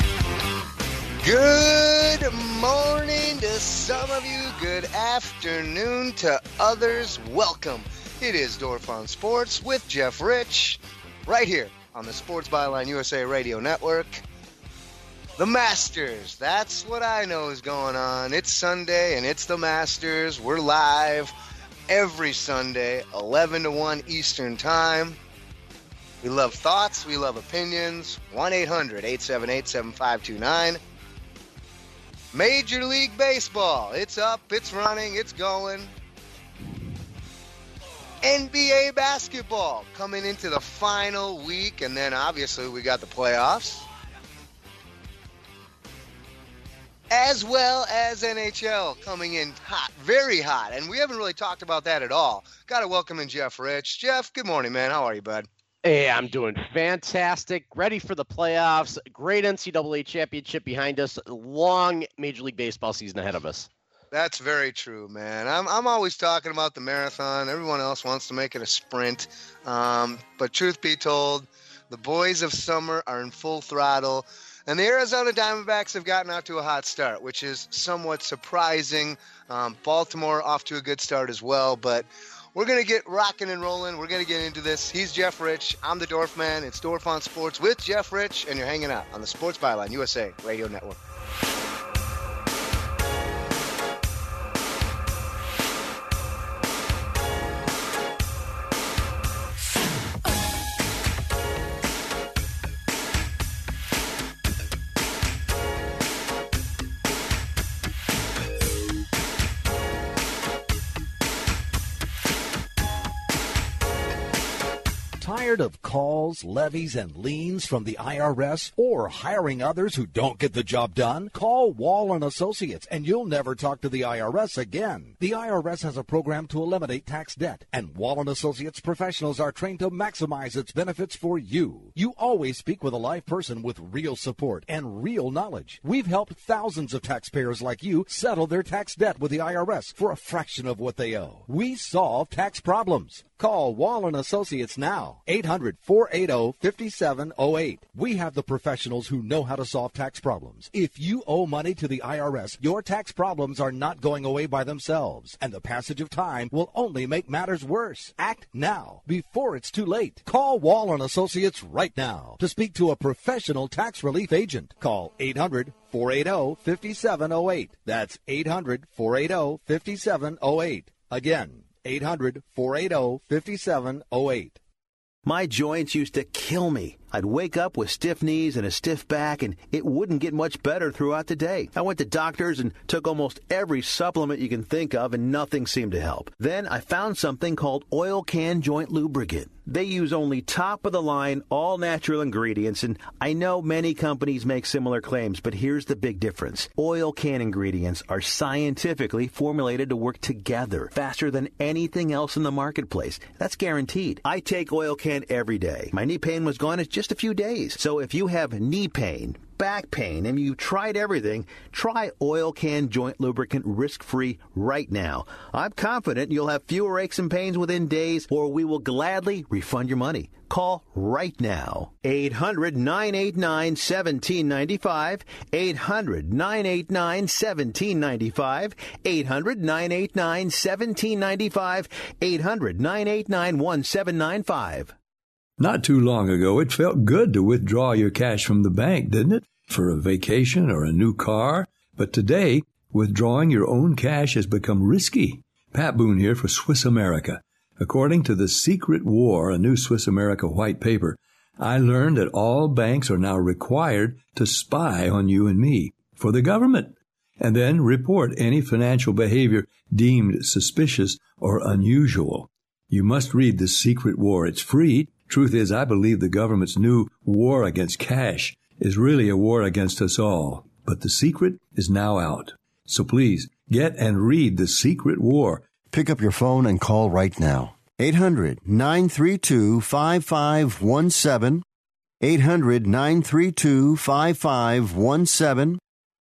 Good morning to some of you. Good afternoon to others. Welcome. It is Dorf on Sports with Jeff Rich, right here on the Sports Byline USA Radio Network. The Masters. That's what I know is going on. It's Sunday and it's the Masters. We're live every Sunday, 11 to 1 Eastern Time. We love thoughts. We love opinions. 1-800-878-7529. Major League Baseball. It's up, it's running, it's going. NBA basketball coming into the final week, and then obviously we got the playoffs. As well as NHL coming in hot, very hot, and we haven't really talked about that at all. Got to welcome in Jeff Rich. Jeff, good morning, man. How are you, bud? Hey, I'm doing fantastic. Ready for the playoffs. Great NCAA championship behind us. Long Major League Baseball season ahead of us. That's very true, man. I'm always talking about the marathon. Everyone else wants to make it a sprint. But truth be told, the boys of summer are in full throttle. And the Arizona Diamondbacks have gotten out to a hot start, which is somewhat surprising. Baltimore off to a good start as well. But we're going to get rocking and rolling. We're going to get into this. He's Jeff Rich. I'm the Dorf Man. It's Dorf on Sports with Jeff Rich, and you're hanging out on the Sports Byline USA Radio Network. Tired of calls, levies, and liens from the IRS or hiring others who don't get the job done? Call Wall & Associates and you'll never talk to the IRS again. The IRS has a program to eliminate tax debt, and Wall & Associates professionals are trained to maximize its benefits for you. You always speak with a live person with real support and real knowledge. We've helped thousands of taxpayers like you settle their tax debt with the IRS for a fraction of what they owe. We solve tax problems. Call Wall & Associates now, 800-480-5708. We have the professionals who know how to solve tax problems. If you owe money to the IRS, your tax problems are not going away by themselves, and the passage of time will only make matters worse. Act now, before it's too late. Call Wall & Associates right now to speak to a professional tax relief agent. Call 800-480-5708. That's 800-480-5708. Again, 800-480-5708. My joints used to kill me. I'd wake up with stiff knees and a stiff back, and it wouldn't get much better throughout the day. I went to doctors and took almost every supplement you can think of, and nothing seemed to help. Then I found something called Oil Can Joint Lubricant. They use only top-of-the-line, all-natural ingredients, and I know many companies make similar claims, but here's the big difference. Oil Can ingredients are scientifically formulated to work together faster than anything else in the marketplace. That's guaranteed. I take Oil Can every day. My knee pain was gone in just a few days. So if you have knee pain, back pain, and you've tried everything, try Oil Can Joint Lubricant risk-free right now. I'm confident you'll have fewer aches and pains within days, or we will gladly refund your money. Call right now. 800-989-1795. 800-989-1795. 800-989-1795. 800-989-1795. Not too long ago, it felt good to withdraw your cash from the bank, didn't it? For a vacation or a new car. But today, withdrawing your own cash has become risky. Pat Boone here for Swiss America. According to The Secret War, a new Swiss America white paper, I learned that all banks are now required to spy on you and me for the government, and then report any financial behavior deemed suspicious or unusual. You must read The Secret War. It's free. Truth is, I believe the government's new war against cash is really a war against us all. But the secret is now out. So please, get and read The Secret War. Pick up your phone and call right now. 800-932-5517. 800-932-5517.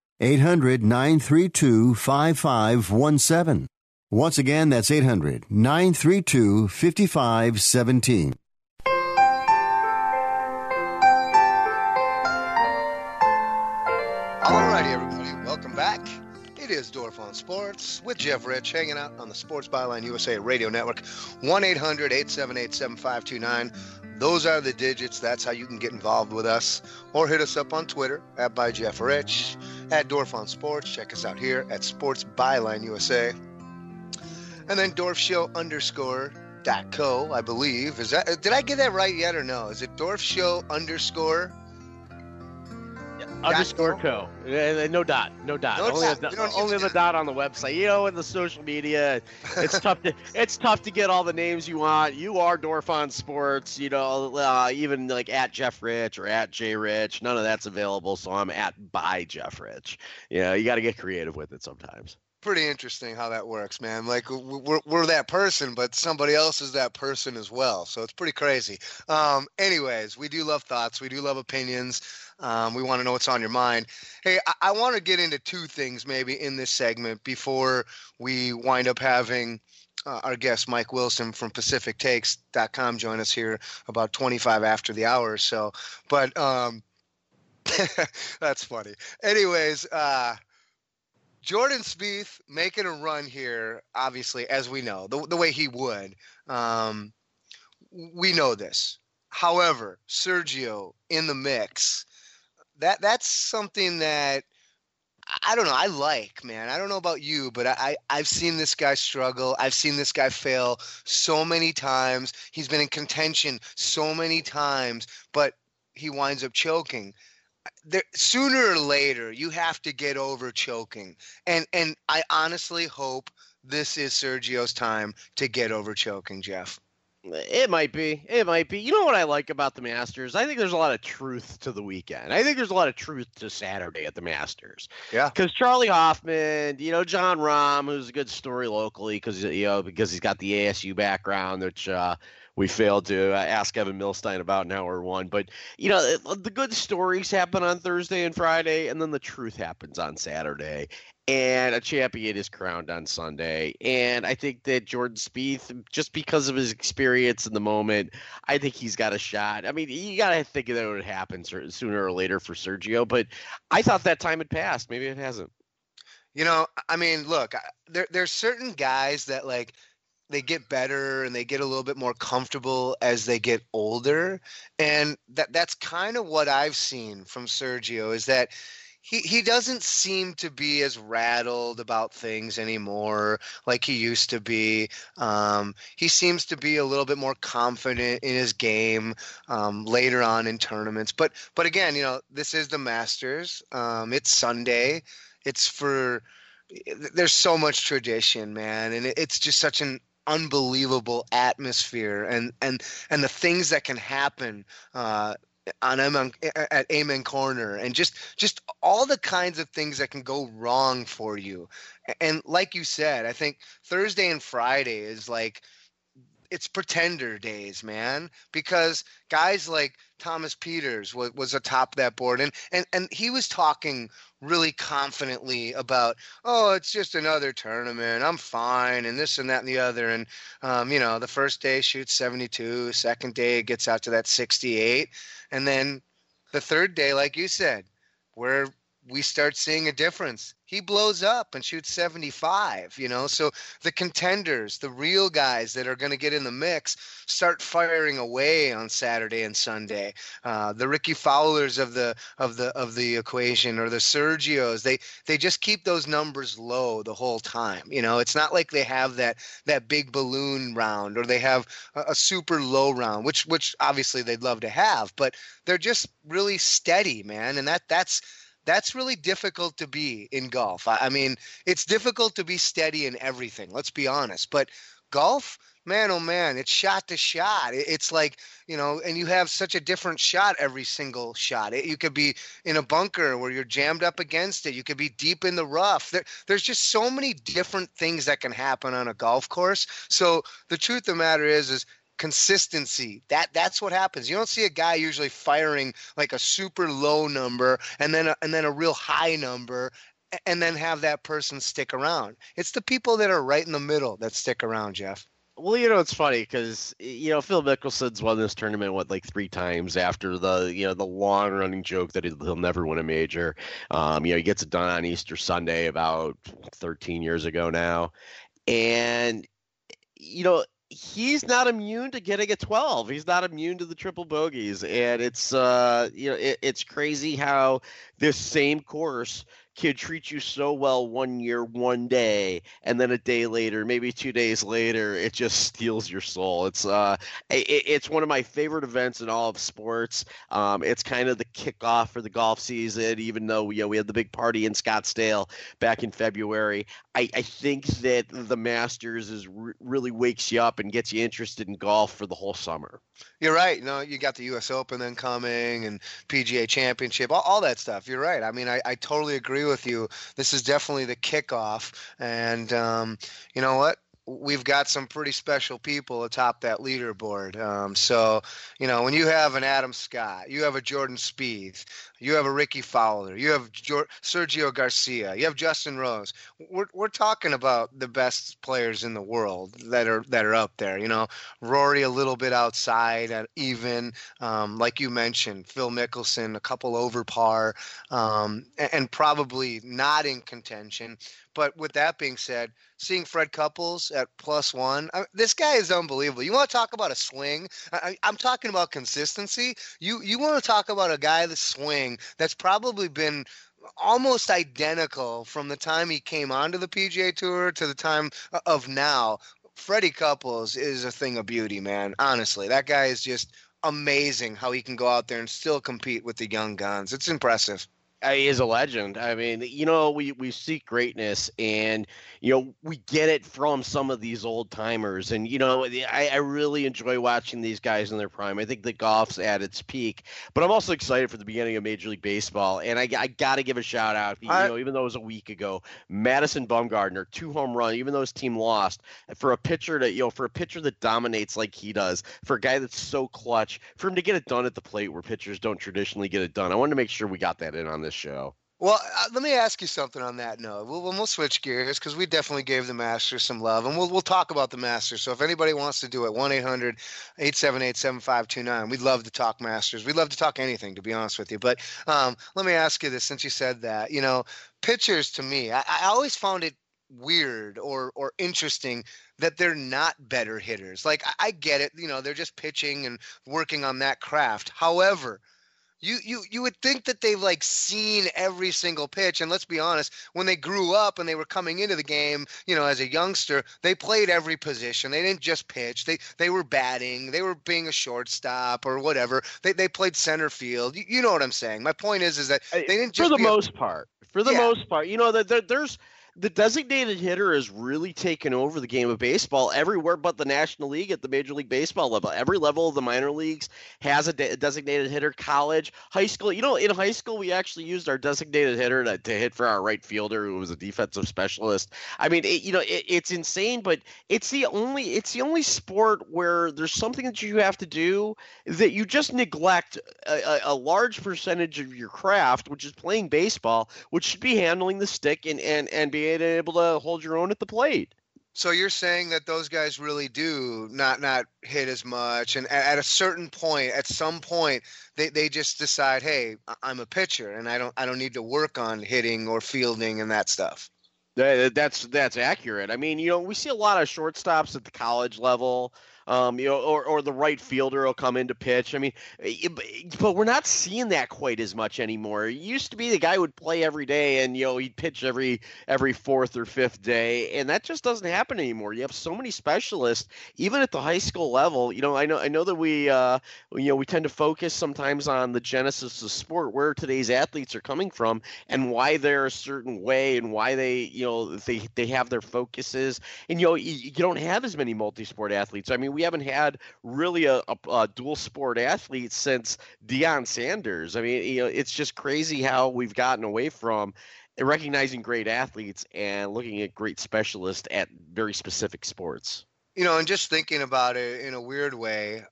800-932-5517. Once again, that's 800-932-5517. Alrighty, everybody, welcome back. It is Dorf on Sports with Jeff Rich, hanging out on the Sports Byline USA Radio Network. 1-800-878-7529. Those are the digits. That's how you can get involved with us. Or hit us up on Twitter at @ByJeffRich, at Dorf on Sports. Check us out here at Sports Byline USA. And then DorfShow_.co, I believe. Is that? Did I get that right yet or no? Is it DorfShow_? _co. No dot. Only the dot on the website. You know, in the social media, it's tough to get all the names you want. You are Dorf on Sports. You know, even like at Jeff Rich or at J Rich. None of that's available, so I'm at by Jeff Rich. You know, you got to get creative with it sometimes. Pretty interesting how that works, man. Like we're that person, but somebody else is that person as well. So it's pretty crazy. Anyways, we do love thoughts. We do love opinions. We want to know what's on your mind. Hey, I want to get into two things maybe in this segment before we wind up having our guest Mike Wilson from PacificTakes.com join us here about 25 after the hour or so. But that's funny. Anyways, Jordan Spieth making a run here, obviously, as we know, the way he would. We know this. However, Sergio in the mix, that's something that, I don't know, I like, man. I don't know about you, but I've seen this guy struggle. I've seen this guy fail so many times. He's been in contention so many times, but he winds up choking. Sooner or later, you have to get over choking. And I honestly hope this is Sergio's time to get over choking, Jeff. It might be. You know what I like about the Masters? I think there's a lot of truth to the weekend. I think there's a lot of truth to Saturday at the Masters. Yeah. Because Charlie Hoffman, you know, John Rahm, who's a good story locally because he's got the ASU background, which we failed to ask Evan Milstein about in hour one. But, you know, the good stories happen on Thursday and Friday, and then the truth happens on Saturday. And a champion is crowned on Sunday. And I think that Jordan Spieth, just because of his experience in the moment, I think he's got a shot. I mean, you got to think that it would happen sooner or later for Sergio. But I thought that time had passed. Maybe it hasn't. You know, I mean, look, there's certain guys that, like, they get better and they get a little bit more comfortable as they get older. And that's kind of what I've seen from Sergio, is that He doesn't seem to be as rattled about things anymore like he used to be. He seems to be a little bit more confident in his game later on in tournaments. But again, this is the Masters. It's Sunday. There's so much tradition, man, and it's just such an unbelievable atmosphere, and the things that can happen at Amen Corner, and just all the kinds of things that can go wrong for you. And like you said, I think Thursday and Friday is like, it's pretender days, man, because guys like Thomas Pieters was atop that board, and he was talking really confidently about, it's just another tournament, I'm fine, and this and that and the other. And the first day shoots 72, second day gets out to that 68, and then the third day, like you said, where we start seeing a difference, he blows up and shoots 75, So the contenders, the real guys that are going to get in the mix, start firing away on Saturday and Sunday. The Ricky Fowlers of the equation, or the Sergios, they just keep those numbers low the whole time. It's not like they have that big balloon round, or they have a super low round, which obviously they'd love to have, but they're just really steady, man, and that's really difficult to be in golf. I mean, it's difficult to be steady in everything, let's be honest. But golf, man, oh man, it's shot to shot. It's like, and you have such a different shot every single shot. You could be in a bunker where you're jammed up against it. You could be deep in the rough. There's just so many different things that can happen on a golf course. So the truth of the matter is consistency. That's what happens. You don't see a guy usually firing like a super low number and then a real high number, and then have that person stick around. It's the people that are right in the middle that stick around, Jeff. Well, it's funny because, Phil Mickelson's won this tournament, like 3 times after the long running joke that he'll never win a major. He gets it done on Easter Sunday about 13 years ago now. And, he's not immune to getting a 12. He's not immune to the triple bogeys. And it's, it's crazy how this same course can treat you so well one year, one day, and then a day later, maybe 2 days later, it just steals your soul. It's one of my favorite events in all of sports. It's kind of the kickoff for the golf season, even though we had the big party in Scottsdale back in February. I think that the Masters really wakes you up and gets you interested in golf for the whole summer. You're right. You got the U.S. Open then coming, and PGA Championship, all that stuff. You're right. I mean, I totally agree with you. This is definitely the kickoff, and you know what? We've got some pretty special people atop that leaderboard. So, when you have an Adam Scott, you have a Jordan Spieth, you have a Ricky Fowler, you have Sergio Garcia, you have Justin Rose. We're talking about the best players in the world that are up there. Rory a little bit outside at even, like you mentioned, Phil Mickelson a couple over par, and probably not in contention. But with that being said, seeing Fred Couples at +1, this guy is unbelievable. You want to talk about a swing? I'm talking about consistency. You want to talk about a guy that's swing that's probably been almost identical from the time he came onto the PGA Tour to the time of now. Freddie Couples is a thing of beauty, man. Honestly, that guy is just amazing how he can go out there and still compete with the young guns. It's impressive. He is a legend. I mean, we seek greatness, and, we get it from some of these old timers. And, I really enjoy watching these guys in their prime. I think the golf's at its peak, but I'm also excited for the beginning of Major League Baseball. And I got to give a shout out, even though it was a week ago, Madison Bumgarner, 2 home run, even though his team lost, for a pitcher that dominates like he does, for a guy that's so clutch, for him to get it done at the plate where pitchers don't traditionally get it done. I wanted to make sure we got that in on this show. Well, let me ask you something on that note. We'll switch gears because we definitely gave the Masters some love, and we'll talk about the Masters. So if anybody wants to do it, 1-800-878-7529. We'd love to talk Masters. We'd love to talk anything, to be honest with you. But let me ask you this, since you said that. Pitchers, to me, I always found it weird or interesting that they're not better hitters. Like, I get it. They're just pitching and working on that craft. However, You would think that they've like seen every single pitch, and let's be honest, when they grew up and they were coming into the game, as a youngster, they played every position. They didn't just pitch. They were batting. They were being a shortstop or whatever. They played center field. You know what I'm saying? My point is that they didn't just for the most part. There's the designated hitter has really taken over the game of baseball everywhere but the National League at the Major League Baseball level. Every level of the minor leagues has a designated hitter, college, high school. In high school, we actually used our designated hitter to hit for our right fielder who was a defensive specialist. I mean, it's insane, but it's the only sport where there's something that you have to do that you just neglect a large percentage of your craft, which is playing baseball, which should be handling the stick and being able to hold your own at the plate. So you're saying that those guys really do not hit as much, and at a certain point, at some point, they just decide, hey, I'm a pitcher, and I don't need to work on hitting or fielding and that stuff. That's accurate. I mean, we see a lot of shortstops at the college level. Or the right fielder will come in to pitch. I mean, but we're not seeing that quite as much anymore. It used to be the guy would play every day and, he'd pitch every fourth or fifth day, and that just doesn't happen anymore. You have so many specialists, even at the high school level. I know that we tend to focus sometimes on the genesis of sport, where today's athletes are coming from and why they're a certain way and why they have their focuses. And, you don't have as many multi-sport athletes. I mean, we haven't had really a dual sport athlete since Deion Sanders. I mean, it's just crazy how we've gotten away from recognizing great athletes and looking at great specialists at very specific sports. And just thinking about it in a weird way,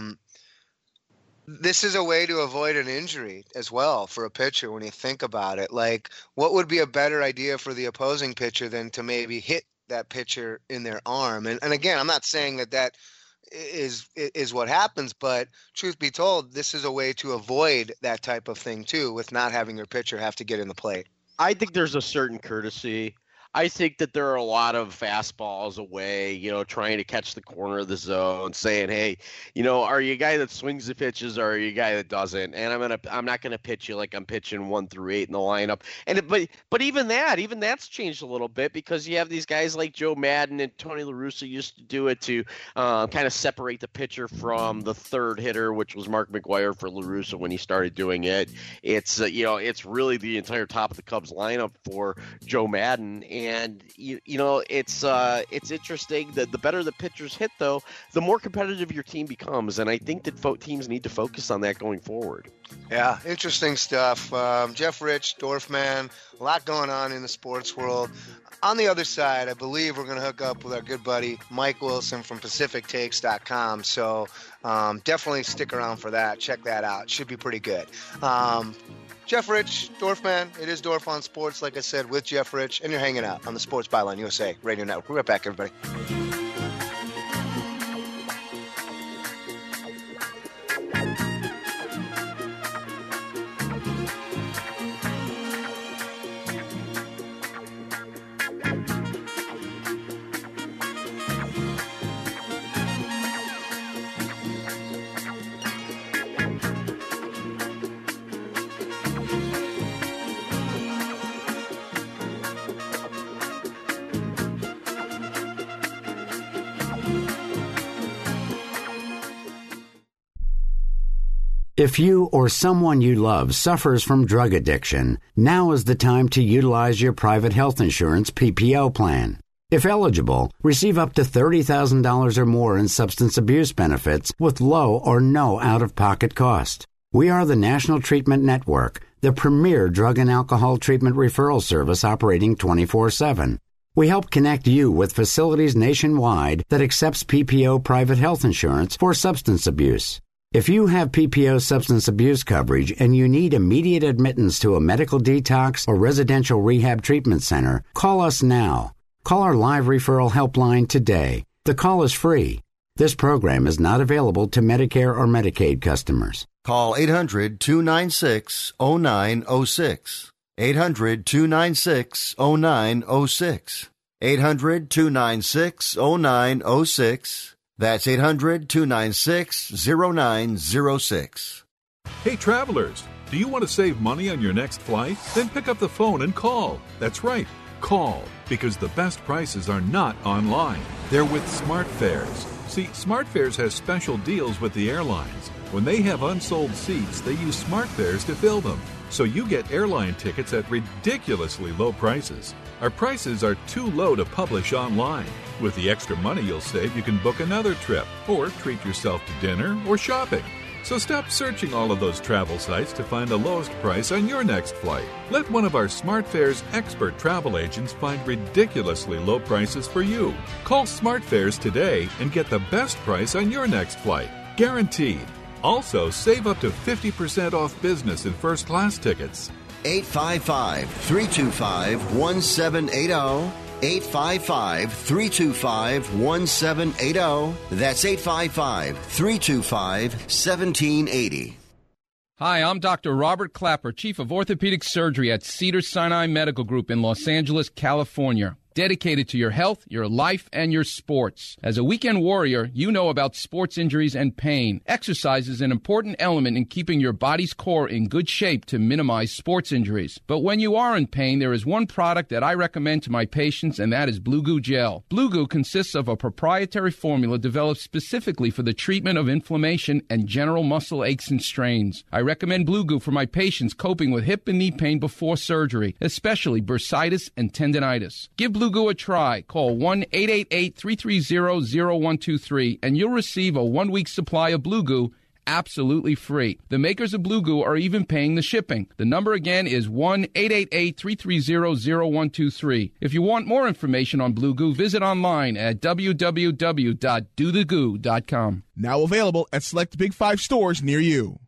this is a way to avoid an injury as well for a pitcher when you think about it. Like, what would be a better idea for the opposing pitcher than to maybe hit that pitcher in their arm? And again, I'm not saying that is what happens, but truth be told, this is a way to avoid that type of thing too, with not having your pitcher have to get in the plate. I think there's a certain courtesy. I think that there are a lot of fastballs away, trying to catch the corner of the zone, saying, hey, are you a guy that swings the pitches or are you a guy that doesn't? And I'm not gonna pitch you like I'm pitching 1 through 8 in the lineup. And but even that's changed a little bit, because you have these guys like Joe Madden and Tony La Russa used to do it to kind of separate the pitcher from the third hitter, which was Mark McGwire for La Russa when he started doing it. It's it's really the entire top of the Cubs lineup for Joe Madden. And it's interesting that the better the pitchers hit, though, the more competitive your team becomes, and I think that teams need to focus on that going forward. Yeah, interesting stuff. Jeff Rich, Dorfman, a lot going on in the sports world. On the other side, I believe we're going to hook up with our good buddy Mike Wilson from PacificTakes.com. So definitely stick around for that. Check that out. Should be pretty good. Jeff Rich, Dorfman. It is Dorf on Sports, like I said, with Jeff Rich, and you're hanging out on the Sports Byline USA Radio Network. We'll be right back, everybody. If you or someone you love suffers from drug addiction, now is the time to utilize your private health insurance PPO plan. If eligible, receive up to $30,000 or more in substance abuse benefits with low or no out-of-pocket cost. We are the National Treatment Network, the premier drug and alcohol treatment referral service operating 24/7. We help connect you with facilities nationwide that accepts PPO private health insurance for substance abuse. If you have PPO substance abuse coverage and you need immediate admittance to a medical detox or residential rehab treatment center, call us now. Call our live referral helpline today. The call is free. This program is not available to Medicare or Medicaid customers. Call 800-296-0906. 800-296-0906. 800-296-0906. That's 800-296-0906. Hey travelers, do you want to save money on your next flight? Then pick up the phone and call. That's right, call, because the best prices are not online. They're with SmartFares. See, SmartFares has special deals with the airlines. When they have unsold seats, they use SmartFares to fill them. So you get airline tickets at ridiculously low prices. Our prices are too low to publish online. With the extra money you'll save, you can book another trip or treat yourself to dinner or shopping. So stop searching all of those travel sites to find the lowest price on your next flight. Let one of our SmartFares expert travel agents find ridiculously low prices for you. Call SmartFares today and get the best price on your next flight. Guaranteed. Also, save up to 50% off business and first-class tickets. 855-325-1780. 855-325-1780. That's 855-325-1780. Hi, I'm Dr. Robert Clapper, Chief of Orthopedic Surgery at Cedars-Sinai Medical Group in Los Angeles, California. Dedicated to your health, your life, and your sports. As a weekend warrior, you know about sports injuries and pain. Exercise is an important element in keeping your body's core in good shape to minimize sports injuries. But when you are in pain, there is one product that I recommend to my patients, and that is Blue Goo Gel. Blue Goo consists of a proprietary formula developed specifically for the treatment of inflammation and general muscle aches and strains. I recommend Blue Goo for my patients coping with hip and knee pain before surgery, especially bursitis and tendinitis. Give Blue Goo a try. Call 1-888-330-0123 and you'll receive a 1-week supply of Blue Goo absolutely free. The makers of Blue Goo are even paying the shipping. The number again is 1-888-330-0123. If you want more information on Blue Goo, visit online at www.dothegoo.com. Now available at select Big 5 stores near you.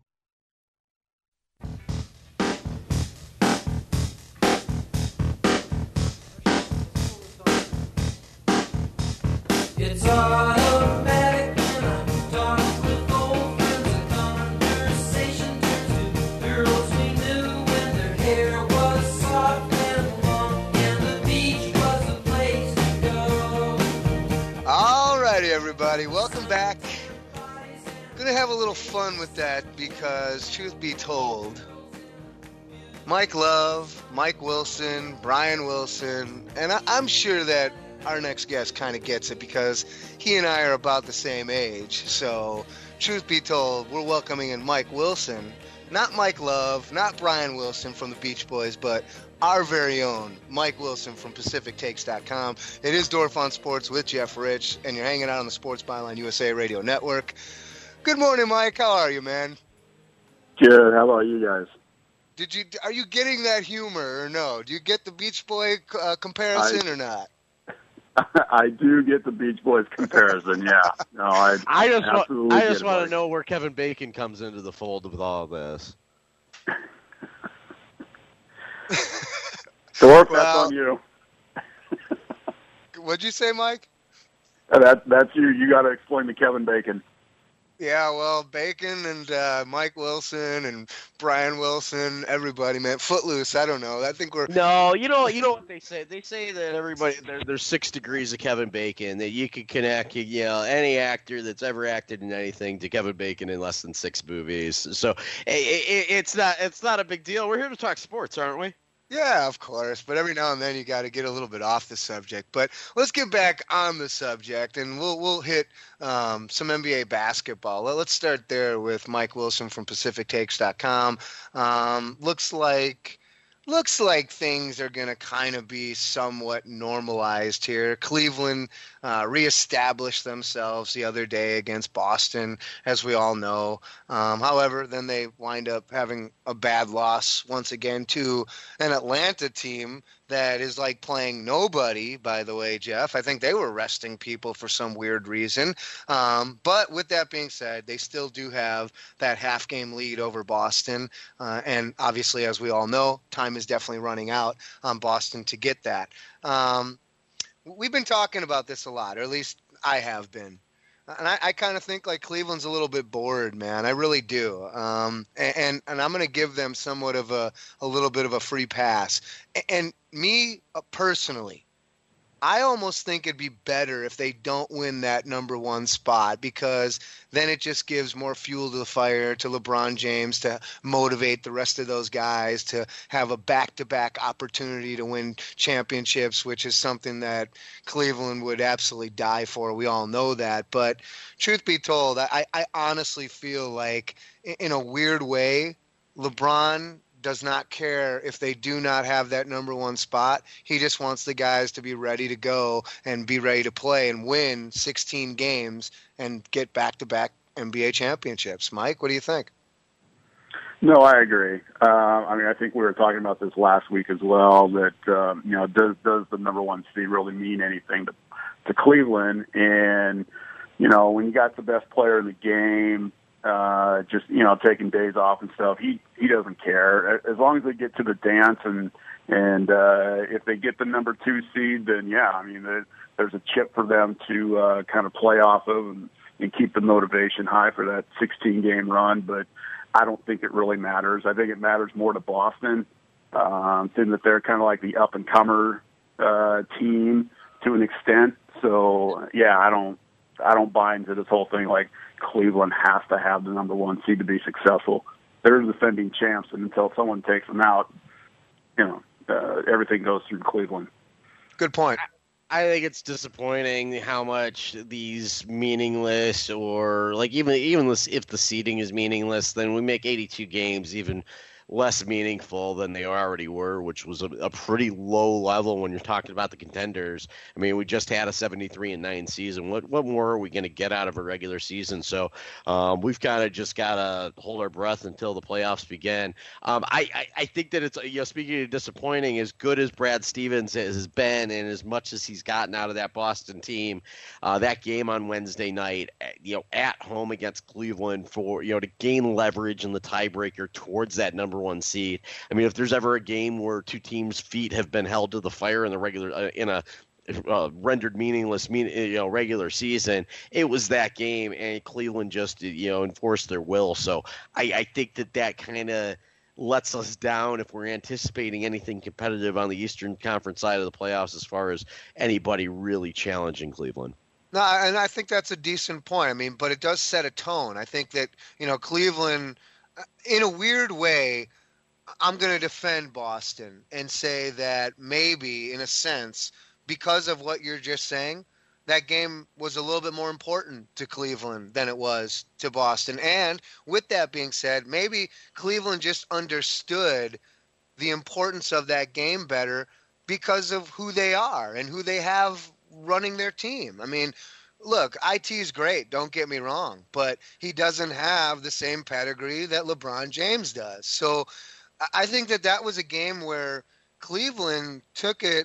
It's automatic when I'm talking with old friends. The conversation turns to girls we knew when their hair was soft and long and the beach was the place to go. Alrighty, everybody, welcome back. Gonna have a little fun with that because, truth be told, Mike Love, Mike Wilson, Brian Wilson, and I'm sure that our next guest kind of gets it because he and I are about the same age. So, truth be told, we're welcoming in Mike Wilson, not Mike Love, not Brian Wilson from the Beach Boys, but our very own Mike Wilson from PacificTakes.com. It is Dorf on Sports with Jeff Rich, and you're hanging out on the Sports Byline USA Radio Network. Good morning, Mike. How are you, man? Good. How about you guys? Are you getting that humor or no? Do you get the Beach Boy comparison or not? I do get the Beach Boys comparison, yeah. No, I just want to know where Kevin Bacon comes into the fold with all of this. Dorf, that's on you. What'd you say, Mike? That's you. You got to explain to Kevin Bacon. Yeah, well, Bacon and Mike Wilson and Brian Wilson, everybody, man. Footloose, I don't know. I think we're... No, you know what they say? They say that everybody, there's 6 degrees of Kevin Bacon, that you can connect, any actor that's ever acted in anything to Kevin Bacon in less than 6 movies. So it's not a big deal. We're here to talk sports, aren't we? Yeah, of course. But every now and then you got to get a little bit off the subject. But let's get back on the subject, and we'll hit some NBA basketball. Let's start there with Mike Wilson from PacificTakes.com. Looks like things are going to kind of be somewhat normalized here. Cleveland reestablished themselves the other day against Boston, as we all know. However, then they wind up having a bad loss once again to an Atlanta team that is like playing nobody, by the way, Jeff. I think they were resting people for some weird reason. But with that being said, they still do have that half-game lead over Boston. And obviously, as we all know, time is definitely running out on Boston to get that. We've been talking about this a lot, or at least I have been. And I kind of think like Cleveland's a little bit bored, man. I really do. And I'm going to give them somewhat of a little bit of a free pass. And me personally, I almost think it'd be better if they don't win that number one spot, because then it just gives more fuel to the fire to LeBron James to motivate the rest of those guys to have a back-to-back opportunity to win championships, which is something that Cleveland would absolutely die for. We all know that. But truth be told, I honestly feel like in a weird way, LeBron does not care if they do not have that number one spot. He just wants the guys to be ready to go and be ready to play and win 16 games and get back-to-back NBA championships. Mike, what do you think? No, I agree. I think we were talking about this last week as well, that, does the number one seed really mean anything to Cleveland? And, when you got the best player in the game, taking days off and stuff, he doesn't care. As long as they get to the dance and if they get the number 2 seed, then there's a chip for them to kind of play off of and keep the motivation high for that 16-game run. But I don't think it really matters. I think it matters more to Boston, seeing that they're kind of like the up-and-comer team to an extent. So, I don't buy into this whole thing like Cleveland has to have the number one seed to be successful. They're the defending champs, and until someone takes them out, everything goes through Cleveland. Good point. I think it's disappointing how much these meaningless, or like even if the seeding is meaningless, then we make 82 games even less meaningful than they already were, which was a pretty low level when you're talking about the contenders. I mean, we just had a 73-9 season. What more are we going to get out of a regular season? So we've got to hold our breath until the playoffs begin. I think that it's, speaking of disappointing, as good as Brad Stevens has been and as much as he's gotten out of that Boston team, that game on Wednesday night, at home against Cleveland for, to gain leverage in the tiebreaker towards that number one seed. I mean, if there's ever a game where two teams' feet have been held to the fire in the regular in a rendered meaningless regular season, it was that game, and Cleveland just enforced their will. So I think that kind of lets us down if we're anticipating anything competitive on the Eastern Conference side of the playoffs as far as anybody really challenging Cleveland. No, and I think that's a decent point. I mean, but it does set a tone. I think that Cleveland, in a weird way, I'm going to defend Boston and say that maybe, in a sense, because of what you're just saying, that game was a little bit more important to Cleveland than it was to Boston. And with that being said, maybe Cleveland just understood the importance of that game better because of who they are and who they have running their team. I mean, look, IT is great, don't get me wrong, but he doesn't have the same pedigree that LeBron James does. So I think that was a game where Cleveland took it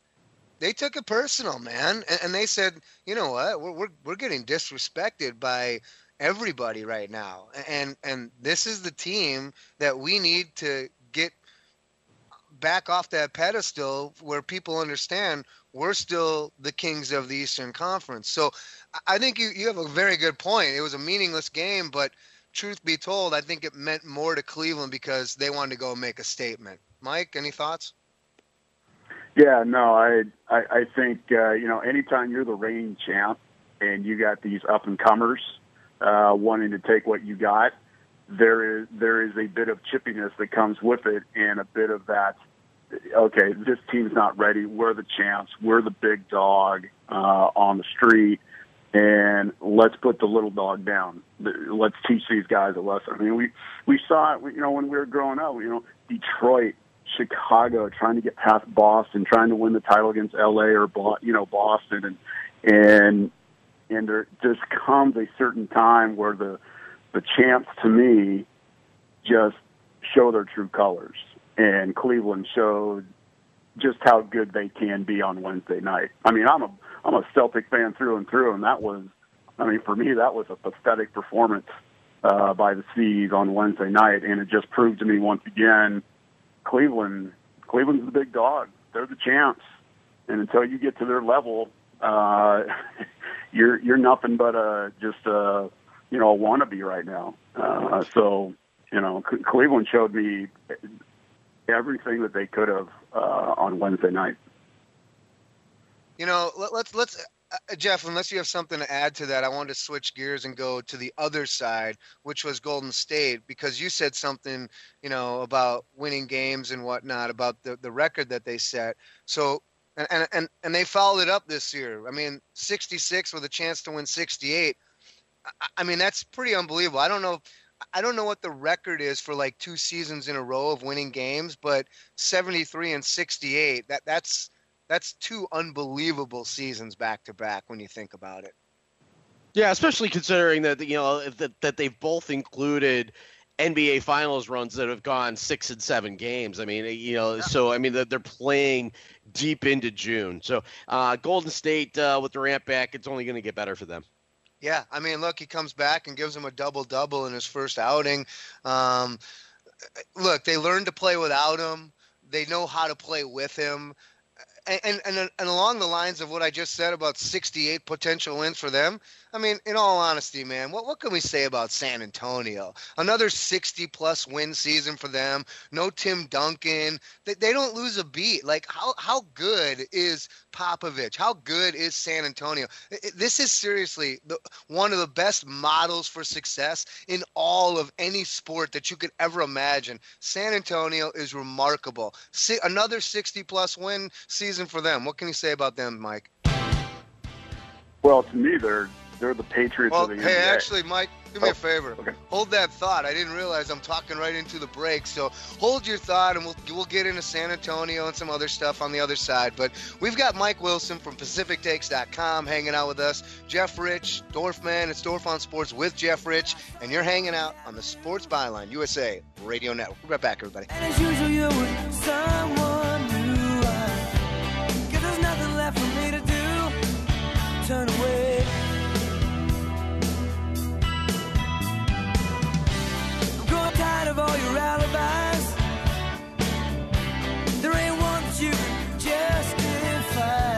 personal, man. And they said, you know what, we're getting disrespected by everybody right now. And this is the team that we need to get back off that pedestal where people understand we're still the kings of the Eastern Conference. So I think you have a very good point. It was a meaningless game, but truth be told, I think it meant more to Cleveland because they wanted to go make a statement. Mike, any thoughts? Yeah, no, I think, anytime you're the reigning champ and you got these up-and-comers wanting to take what you got, there is a bit of chippiness that comes with it and a bit of that, okay, this team's not ready. We're the champs. We're the big dog on the street, and let's put the little dog down. Let's teach these guys a lesson. I mean, we saw it, when we were growing up, Detroit, Chicago, trying to get past Boston, trying to win the title against LA or Boston, and there just comes a certain time where the champs, to me, just show their true colors. And Cleveland showed just how good they can be on Wednesday night. I mean, I'm a Celtic fan through and through, and for me, that was a pathetic performance by the Seas on Wednesday night, and it just proved to me once again, Cleveland's the big dog. They're the champs, and until you get to their level, you're nothing but a wannabe right now. So Cleveland showed me everything that they could have on Wednesday night. You know, let's Jeff, unless you have something to add to that, I wanted to switch gears and go to the other side, which was Golden State, because you said something, you know, about winning games and whatnot, about the record that they set. So, and they followed it up this year. I mean, 66 with a chance to win 68. I mean, that's pretty unbelievable. I don't know what the record is for like 2 seasons in a row of winning games, but 73 and 68, that's 2 unbelievable seasons back to back when you think about it. Yeah, especially considering that, you know, that they've both included NBA Finals runs that have gone 6 and 7 games. I mean, you know, so I mean they're playing deep into June. So Golden State with Durant back, it's only going to get better for them. Yeah, I mean, look, he comes back and gives him a double-double in his first outing. Look, they learned to play without him. They know how to play with him. And along the lines of what I just said about 68 potential wins for them, I mean, in all honesty, man, what can we say about San Antonio? Another 60-plus win season for them. No Tim Duncan. They don't lose a beat. Like, how good is Popovich? How good is San Antonio? This is seriously one of the best models for success in all of any sport that you could ever imagine. San Antonio is remarkable. Another 60-plus win season for them. What can you say about them, Mike? Well, to me, they're the Patriots of the NBA. Hey, actually, Mike, do me a favor. Okay. Hold that thought. I didn't realize I'm talking right into the break. So hold your thought, and we'll get into San Antonio and some other stuff on the other side. But we've got Mike Wilson from PacificTakes.com hanging out with us. Jeff Rich, Dorfman. It's Dorf on Sports with Jeff Rich, and you're hanging out on the Sports Byline USA Radio Network. We'll be right back, everybody. And as usual, you're with someone new. 'Cause there's nothing left for me to do. Turn away. Tired of all your alibis. There ain't one that you can justify.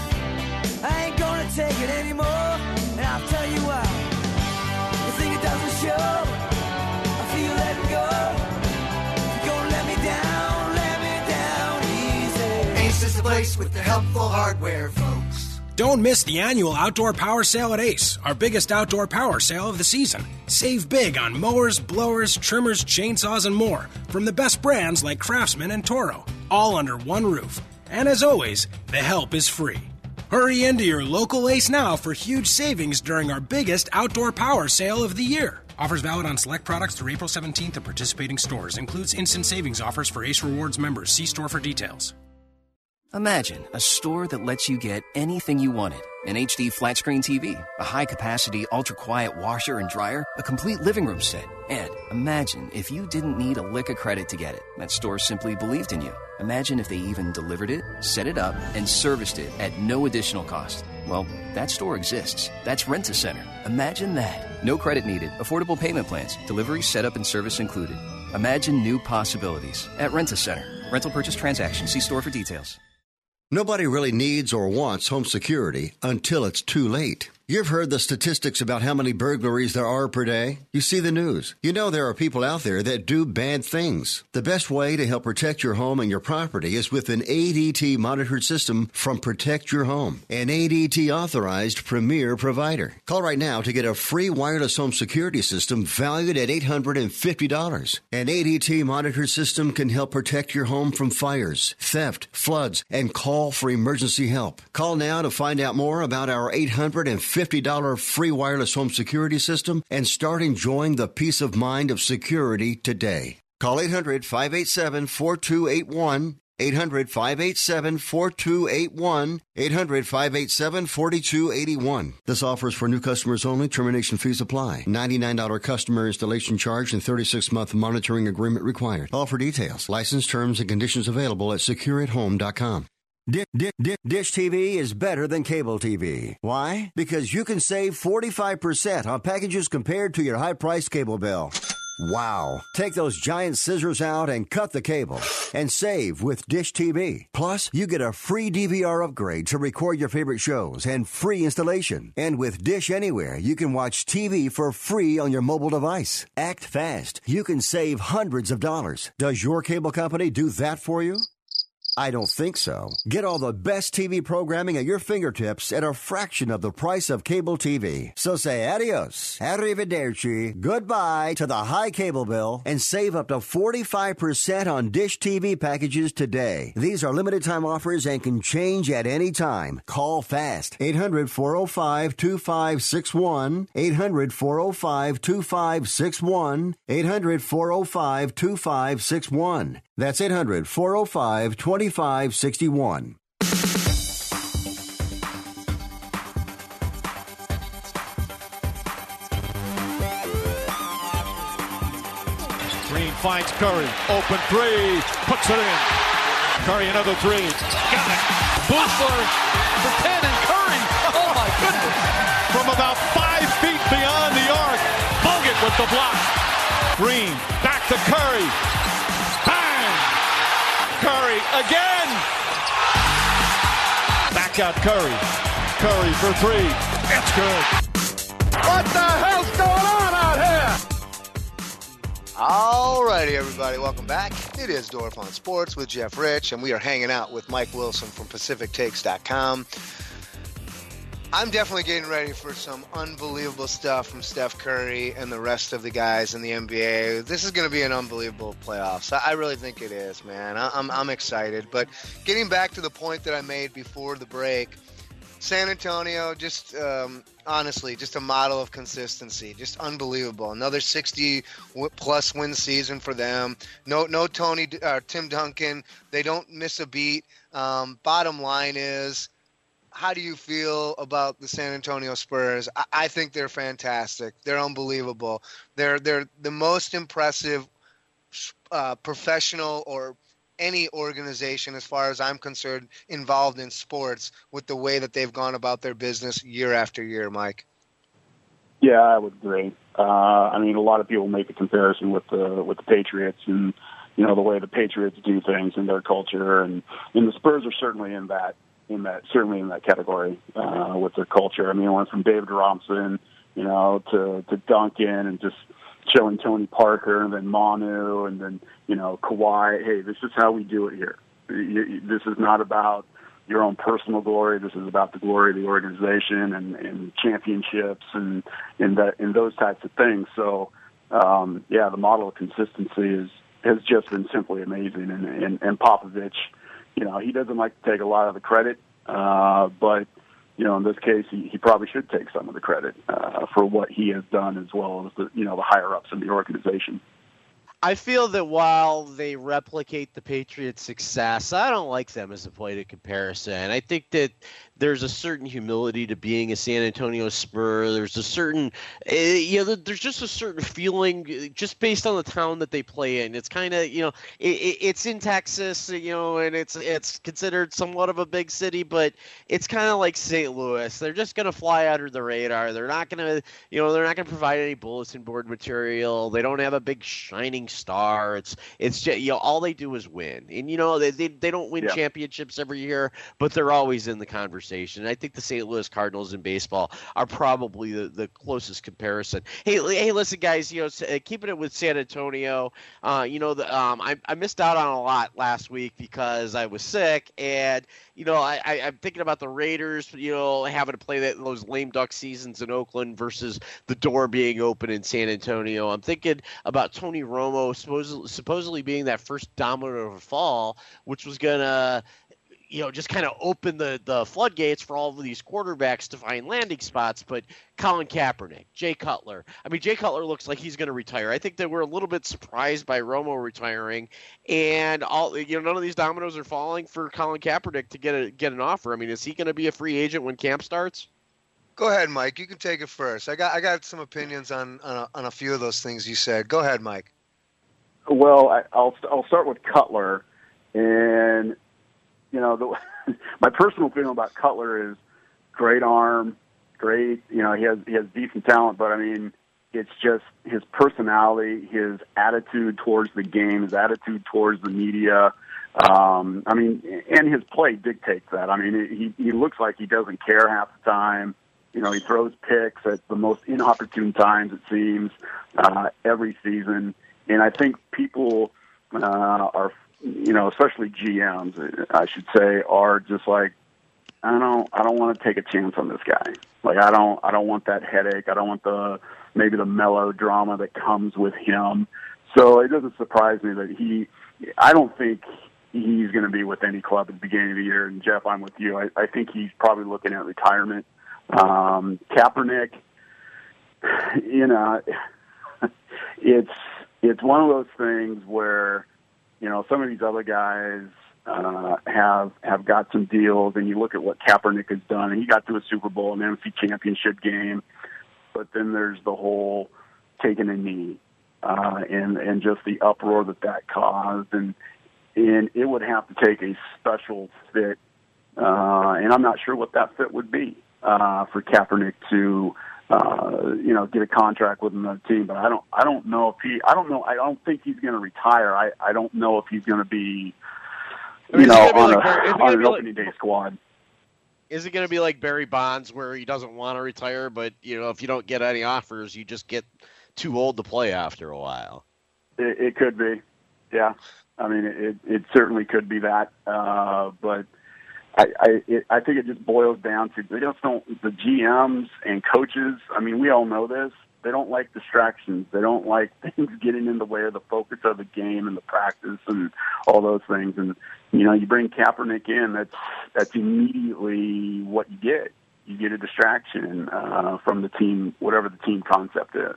I ain't gonna take it anymore, and I'll tell you why. You think it doesn't show? I feel letting go. You're gonna let me down easy. Ace is the place with the helpful hardware, folks. Don't miss the annual Outdoor Power Sale at Ace, our biggest outdoor power sale of the season. Save big on mowers, blowers, trimmers, chainsaws, and more from the best brands like Craftsman and Toro, all under one roof. And as always, the help is free. Hurry into your local Ace now for huge savings during our biggest outdoor power sale of the year. Offers valid on select products through April 17th at participating stores. Includes instant savings offers for Ace Rewards members. See store for details. Imagine a store that lets you get anything you wanted. An HD flat-screen TV, a high-capacity, ultra-quiet washer and dryer, a complete living room set. And imagine if you didn't need a lick of credit to get it. That store simply believed in you. Imagine if they even delivered it, set it up, and serviced it at no additional cost. Well, that store exists. That's Rent-A-Center. Imagine that. No credit needed, affordable payment plans, delivery, setup, and service included. Imagine new possibilities at Rent-A-Center. Rental purchase transaction. See store for details. Nobody really needs or wants home security until it's too late. You've heard the statistics about how many burglaries there are per day. You see the news. You know there are people out there that do bad things. The best way to help protect your home and your property is with an ADT monitored system from Protect Your Home, an ADT authorized premier provider. Call right now to get a free wireless home security system valued at $850. An ADT monitored system can help protect your home from fires, theft, floods, and call for emergency help. Call now to find out more about our $850 free wireless home security system and start enjoying the peace of mind of security today. Call 800-587-4281, 800-587-4281, 800-587-4281. This offer is for new customers only. Termination fees apply. $99 customer installation charge and 36-month monitoring agreement required. All for details. License terms and conditions available at secureathome.com. Dish TV is better than cable TV. Why? Because you can save 45% on packages compared to your high-priced cable bill. Wow. Take those giant scissors out and cut the cable and save with Dish TV. Plus, you get a free DVR upgrade to record your favorite shows and free installation. And with Dish Anywhere, you can watch TV for free on your mobile device. Act fast. You can save hundreds of dollars. Does your cable company do that for you? I don't think so. Get all the best TV programming at your fingertips at a fraction of the price of cable TV. So say adios, arrivederci, goodbye to the high cable bill and save up to 45% on Dish TV packages today. These are limited time offers and can change at any time. Call fast. 800-405-2561. 800-405-2561. 800-405-2561. That's 800-405-2561. Green finds Curry. Open three. Puts it in. Curry another three. Got it. Booster for 10 and Curry. Oh my goodness. From about 5 feet beyond the arc. Bogut with the block. Green back to Curry. Bang! Curry again. Back out Curry. Curry for three. It's good. What the hell's going on out here? All righty, everybody. Welcome back. It is Dorf on Sports with Jeff Rich, and we are hanging out with Mike Wilson from PacificTakes.com. I'm definitely getting ready for some unbelievable stuff from Steph Curry and the rest of the guys in the NBA. This is going to be an unbelievable playoffs. I really think it is, man. I'm excited. But getting back to the point that I made before the break, San Antonio, just honestly, just a model of consistency. Just unbelievable. Another 60-plus win season for them. No Tim Duncan. They don't miss a beat. Bottom line is, how do you feel about the San Antonio Spurs? I think they're fantastic. They're unbelievable. They're the most impressive professional or any organization, as far as I'm concerned, involved in sports with the way that they've gone about their business year after year, Mike. Yeah, I would agree. I mean, a lot of people make the comparison with the Patriots and, you know, the way the Patriots do things and their culture, and the Spurs are certainly in that category with their culture. I mean, it went from David Robinson, you know, to Duncan, and just showing Tony Parker, and then Manu, and then, you know, Kawhi. Hey, this is how we do it here. This is not about your own personal glory. This is about the glory of the organization and championships and those types of things. So, yeah, the model of consistency has just been simply amazing. And Popovich, you know, he doesn't like to take a lot of the credit, but, you know, in this case, he probably should take some of the credit for what he has done, as well as the higher-ups in the organization. I feel that while they replicate the Patriots' success, I don't like them as a point of comparison. I think that there's a certain humility to being a San Antonio Spur. There's a certain, there's just a certain feeling just based on the town that they play in. It's kind of, it's in Texas, and it's considered somewhat of a big city, but it's kind of like St. Louis. They're just going to fly under the radar. They're not going to provide any bulletin board material. They don't have a big shining star. It's just, all they do is win. And, they don't win championships every year, but they're always in the conversation. I think the St. Louis Cardinals in baseball are probably the closest comparison. Hey, listen, guys. Keeping it with San Antonio. I missed out on a lot last week because I was sick, and I'm thinking about the Raiders. Having to play those lame duck seasons in Oakland versus the door being open in San Antonio. I'm thinking about Tony Romo supposedly being that first domino to fall, which was gonna just kind of open the floodgates for all of these quarterbacks to find landing spots. But Colin Kaepernick, Jay Cutler. I mean, Jay Cutler looks like he's going to retire. I think that we're a little bit surprised by Romo retiring, and none of these dominoes are falling for Colin Kaepernick to get an offer. I mean, is he going to be a free agent when camp starts? Go ahead, Mike. You can take it first. I got some opinions on a few of those things you said. Go ahead, Mike. Well, I'll start with Cutler, and my personal feeling about Cutler is great arm, great. He has decent talent, but I mean, it's just his personality, his attitude towards the game, his attitude towards the media. And his play dictates that. I mean, he looks like he doesn't care half the time. He throws picks at the most inopportune times, it seems, every season. And I think people are especially GMs, I should say, are just like, I don't want to take a chance on this guy. Like, I don't want that headache. I don't want maybe the melodrama that comes with him. So it doesn't surprise me that I don't think he's going to be with any club at the beginning of the year. And Jeff, I'm with you. I think he's probably looking at retirement. Kaepernick, it's one of those things where, some of these other guys have got some deals, and you look at what Kaepernick has done, and he got to a Super Bowl, an NFC Championship game, but then there's the whole taking a knee, and just the uproar that caused, and it would have to take a special fit, and I'm not sure what that fit would be for Kaepernick to get a contract with another team. But I don't know. I don't think he's going to retire. I don't know if he's going to be, on an opening day squad. Is it going to be like Barry Bonds, where he doesn't want to retire, but if you don't get any offers, you just get too old to play after a while? It could be, yeah. I mean, it certainly could be that, but I think it just boils down to the GMs and coaches. I mean, we all know this. They don't like distractions. They don't like things getting in the way of the focus of the game and the practice and all those things. And you bring Kaepernick in, that's immediately what you get. You get a distraction from the team, whatever the team concept is.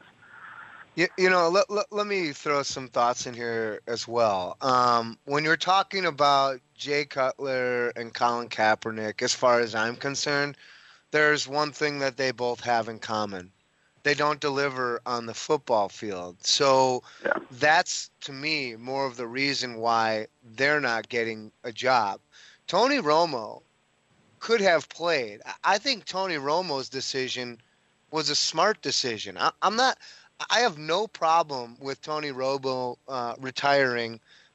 Let me throw some thoughts in here as well. When you're talking about Jay Cutler and Colin Kaepernick, as far as I'm concerned, there's one thing that they both have in common. They don't deliver on the football field. So that's, to me, more of the reason why they're not getting a job. Tony Romo could have played. I think Tony Romo's decision was a smart decision. I have no problem with Tony Romo retiring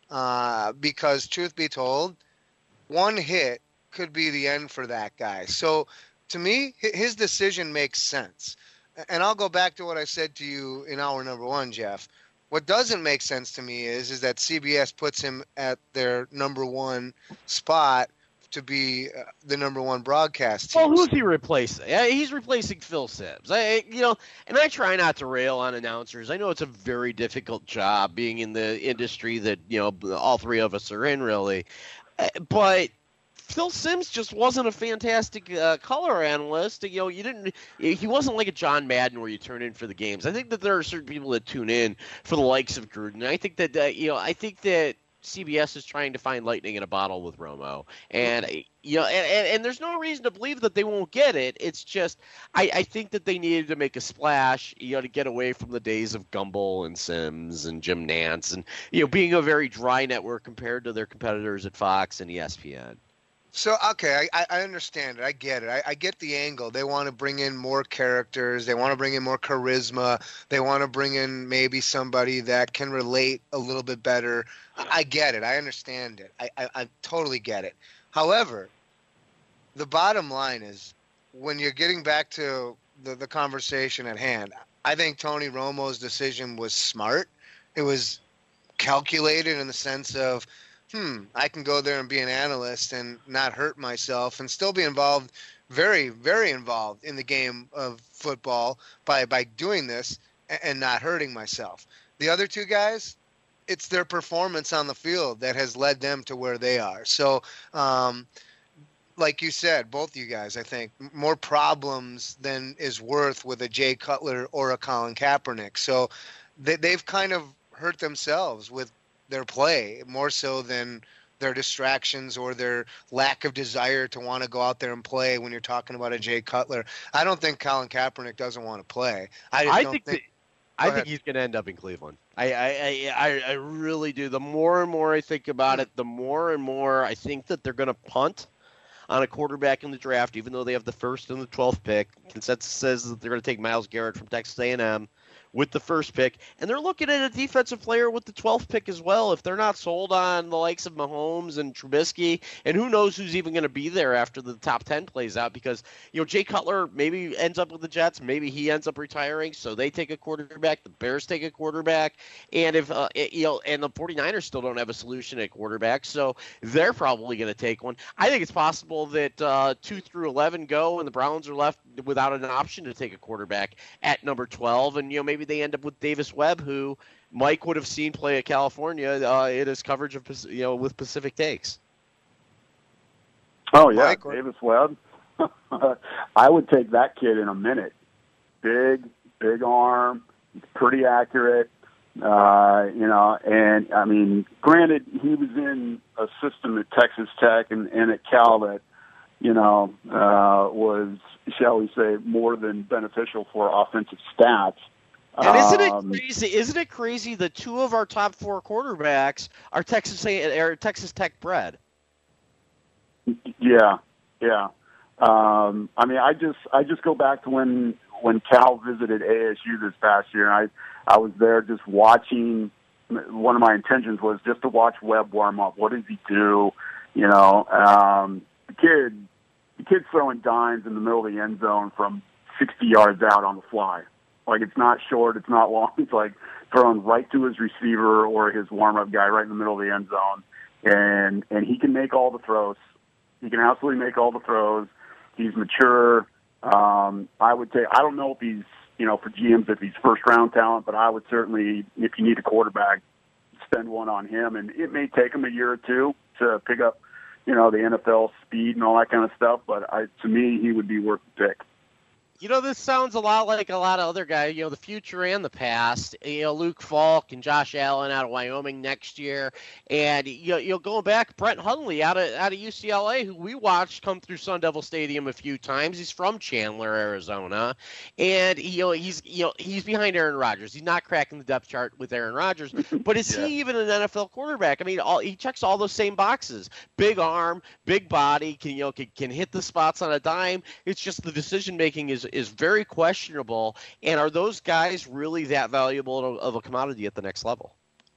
because, truth be told, one hit could be the end for that guy. So, to me, his decision makes sense. And I'll go back to what I said to you in hour number one, Jeff. What doesn't make sense to me is that CBS puts him at their number one spot to be the number one broadcast team. Well, who's he replacing? He's replacing Phil Simms. And I try not to rail on announcers. I know it's a very difficult job being in the industry that all three of us are in, really. But Phil Simms just wasn't a fantastic color analyst. He wasn't like a John Madden where you turn in for the games. I think that there are certain people that tune in for the likes of Gruden. I think that CBS is trying to find lightning in a bottle with Romo, and and there's no reason to believe that they won't get it. It's just I think that they needed to make a splash, to get away from the days of Gumbel and Sims and Jim Nantz, and being a very dry network compared to their competitors at Fox and ESPN. So, okay, I understand it. I get it. I get the angle. They want to bring in more characters. They want to bring in more charisma. They want to bring in maybe somebody that can relate a little bit better. I get it. I understand it. I totally get it. However, the bottom line is, when you're getting back to the conversation at hand, I think Tony Romo's decision was smart. It was calculated in the sense of, I can go there and be an analyst and not hurt myself and still be involved, very, very involved in the game of football by doing this and not hurting myself. The other two guys, it's their performance on the field that has led them to where they are. So, like you said, both you guys, I think, more problems than is worth with a Jay Cutler or a Colin Kaepernick. So they've kind of hurt themselves with their play more so than their distractions or their lack of desire to want to go out there and play. When you're talking about a Jay Cutler, I don't think Colin Kaepernick doesn't want to play. I think he's going to end up in Cleveland. I really do. The more and more I think about it, the more and more I think that they're going to punt on a quarterback in the draft, even though they have the first and the 12th pick. Consensus says that they're going to take Myles Garrett from Texas A&M. with the first pick, and they're looking at a defensive player with the 12th pick as well. If they're not sold on the likes of Mahomes and Trubisky, and who knows who's even going to be there after the top 10 plays out, because Jay Cutler maybe ends up with the Jets, maybe he ends up retiring, so they take a quarterback. The Bears take a quarterback, and if and the 49ers still don't have a solution at quarterback, so they're probably going to take one. I think it's possible that 2 through 11 go, and the Browns are left without an option to take a quarterback at number 12, and maybe they end up with Davis Webb, who Mike would have seen play at California in his coverage of with Pacific Takes. Oh yeah, Davis Webb. I would take that kid in a minute. Big arm, pretty accurate. And I mean, granted, he was in a system at Texas Tech and at Cal that was, shall we say, more than beneficial for offensive stats. And isn't it crazy that 2 of our top 4 quarterbacks are Texas Tech bred? Yeah. I mean, I just go back to when Cal visited ASU this past year, and I was there just watching. One of my intentions was just to watch Webb warm up. What does he do? The kid's throwing dimes in the middle of the end zone from 60 yards out on the fly. Like, it's not short, it's not long. It's like throwing right to his receiver or his warm-up guy right in the middle of the end zone. And he can make all the throws. He can absolutely make all the throws. He's mature. I would say, I don't know if he's, for GMs, if he's first-round talent, but I would certainly, if you need a quarterback, spend one on him. And it may take him a year or two to pick up, the NFL speed and all that kind of stuff, but to me, he would be worth the pick. This sounds a lot like a lot of other guys, the future and the past. Luke Falk and Josh Allen out of Wyoming next year. And, going back, Brett Hundley out of UCLA, who we watched come through Sun Devil Stadium a few times. He's from Chandler, Arizona. And, he's behind Aaron Rodgers. He's not cracking the depth chart with Aaron Rodgers. But is he even an NFL quarterback? I mean, he checks all those same boxes. Big arm, big body, can hit the spots on a dime. It's just the decision-making is very questionable, and are those guys really that valuable of a commodity at the next level?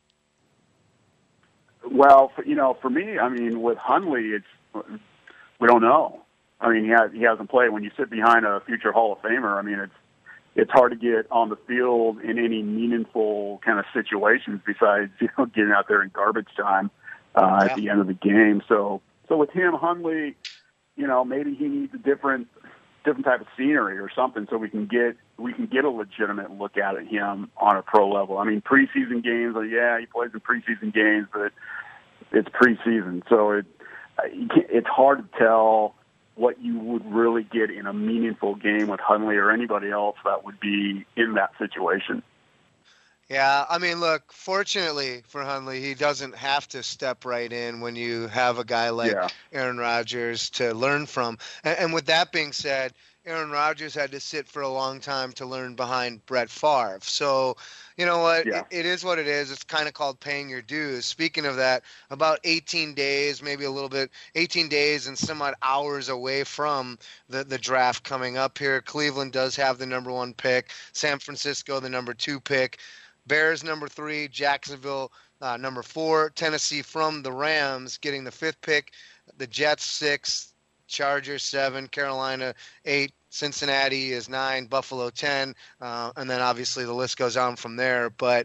Well, for me, I mean, with Hundley, we don't know. I mean, he hasn't played. When you sit behind a future Hall of Famer, I mean, it's hard to get on the field in any meaningful kind of situations besides getting out there in garbage time at the end of the game. So with him, Hundley, maybe he needs a different type of scenery or something, so we can get a legitimate look at him on a pro level. I mean, preseason games, he plays in preseason games, but it's preseason, so it's hard to tell what you would really get in a meaningful game with Hundley or anybody else that would be in that situation. Yeah, I mean, look, fortunately for Hundley, he doesn't have to step right in when you have a guy like Aaron Rodgers to learn from. And with that being said, Aaron Rodgers had to sit for a long time to learn behind Brett Favre. So, you know what? Yeah. It is what it is. It's kind of called paying your dues. Speaking of that, about 18 days, maybe a little bit, 18 days and some odd hours away from the draft coming up here. Cleveland does have the number 1 pick. San Francisco, the number 2 pick. Bears number 3, Jacksonville number 4, Tennessee from the Rams getting the 5th pick, the Jets 6, Chargers 7, Carolina 8, Cincinnati is 9, Buffalo 10, and then obviously the list goes on from there. But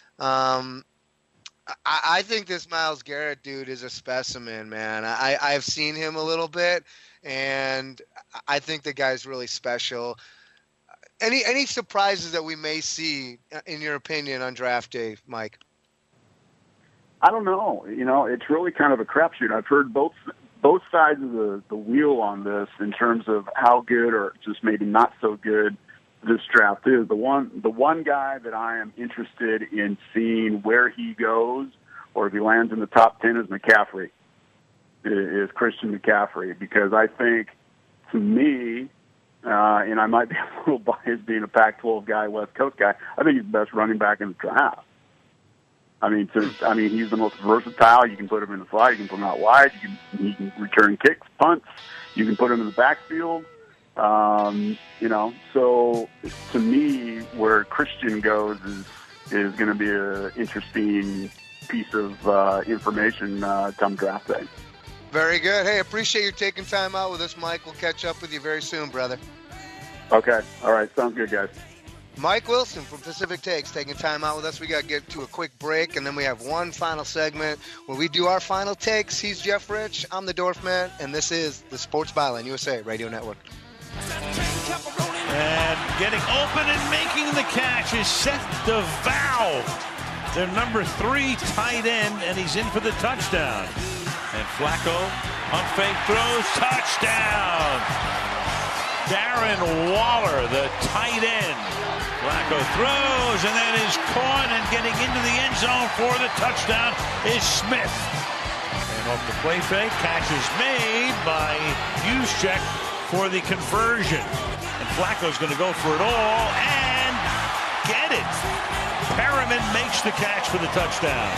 I think this Myles Garrett dude is a specimen, man. I've seen him a little bit, and I think the guy's really special. Any surprises that we may see, in your opinion, on draft day, Mike? I don't know. It's really kind of a crapshoot. I've heard both sides of the wheel on this in terms of how good or just maybe not so good this draft is. The one guy that I am interested in seeing where he goes or if he lands in the top 10 is McCaffrey, is Christian McCaffrey, because I think, to me, and I might be a little biased being a Pac-12 guy, West Coast guy, I think he's the best running back in the draft. I mean, he's the most versatile. You can put him in the slot. You can put him out wide. He can return kicks, punts. You can put him in the backfield. So to me, where Christian goes is going to be an interesting piece of information come draft day. Very good. Hey, appreciate you taking time out with us, Mike. We'll catch up with you very soon, brother. Okay. All right. Sounds good, guys. Mike Wilson from Pacific Takes taking time out with us. We got to get to a quick break, and then we have one final segment where we do our final takes. He's Jeff Rich. I'm the Dorfman, and this is the Sports Byline USA Radio Network. And getting open and making the catch is Seth DeVal, their number 3 tight end, and he's in for the touchdown. And Flacco on fake throws, touchdown. Darren Waller, the tight end. Flacco throws and then is caught, and getting into the end zone for the touchdown is Smith. And off the play fake, catch is made by Juszczyk for the conversion. And Flacco's going to go for it all and get it. Perriman makes the catch for the touchdown.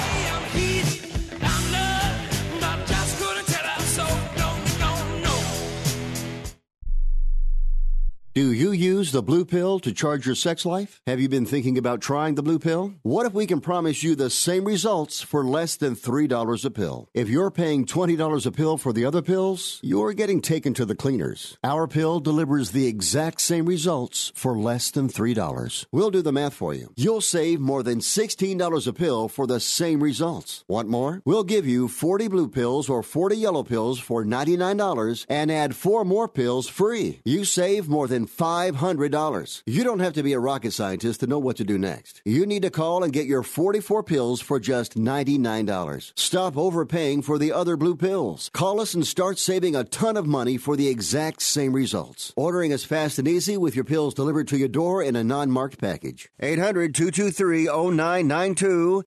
Do you use the blue pill to charge your sex life? Have you been thinking about trying the blue pill? What if we can promise you the same results for less than $3 a pill? If you're paying $20 a pill for the other pills, you're getting taken to the cleaners. Our pill delivers the exact same results for less than $3. We'll do the math for you. You'll save more than $16 a pill for the same results. Want more? We'll give you 40 blue pills or 40 yellow pills for $99 and add 4 more pills free. You save more than $500. You don't have to be a rocket scientist to know what to do next. You need to call and get your 44 pills for just $99. Stop overpaying for the other blue pills. Call us and start saving a ton of money for the exact same results. Ordering is fast and easy with your pills delivered to your door in a non-marked package. 800-223-0992.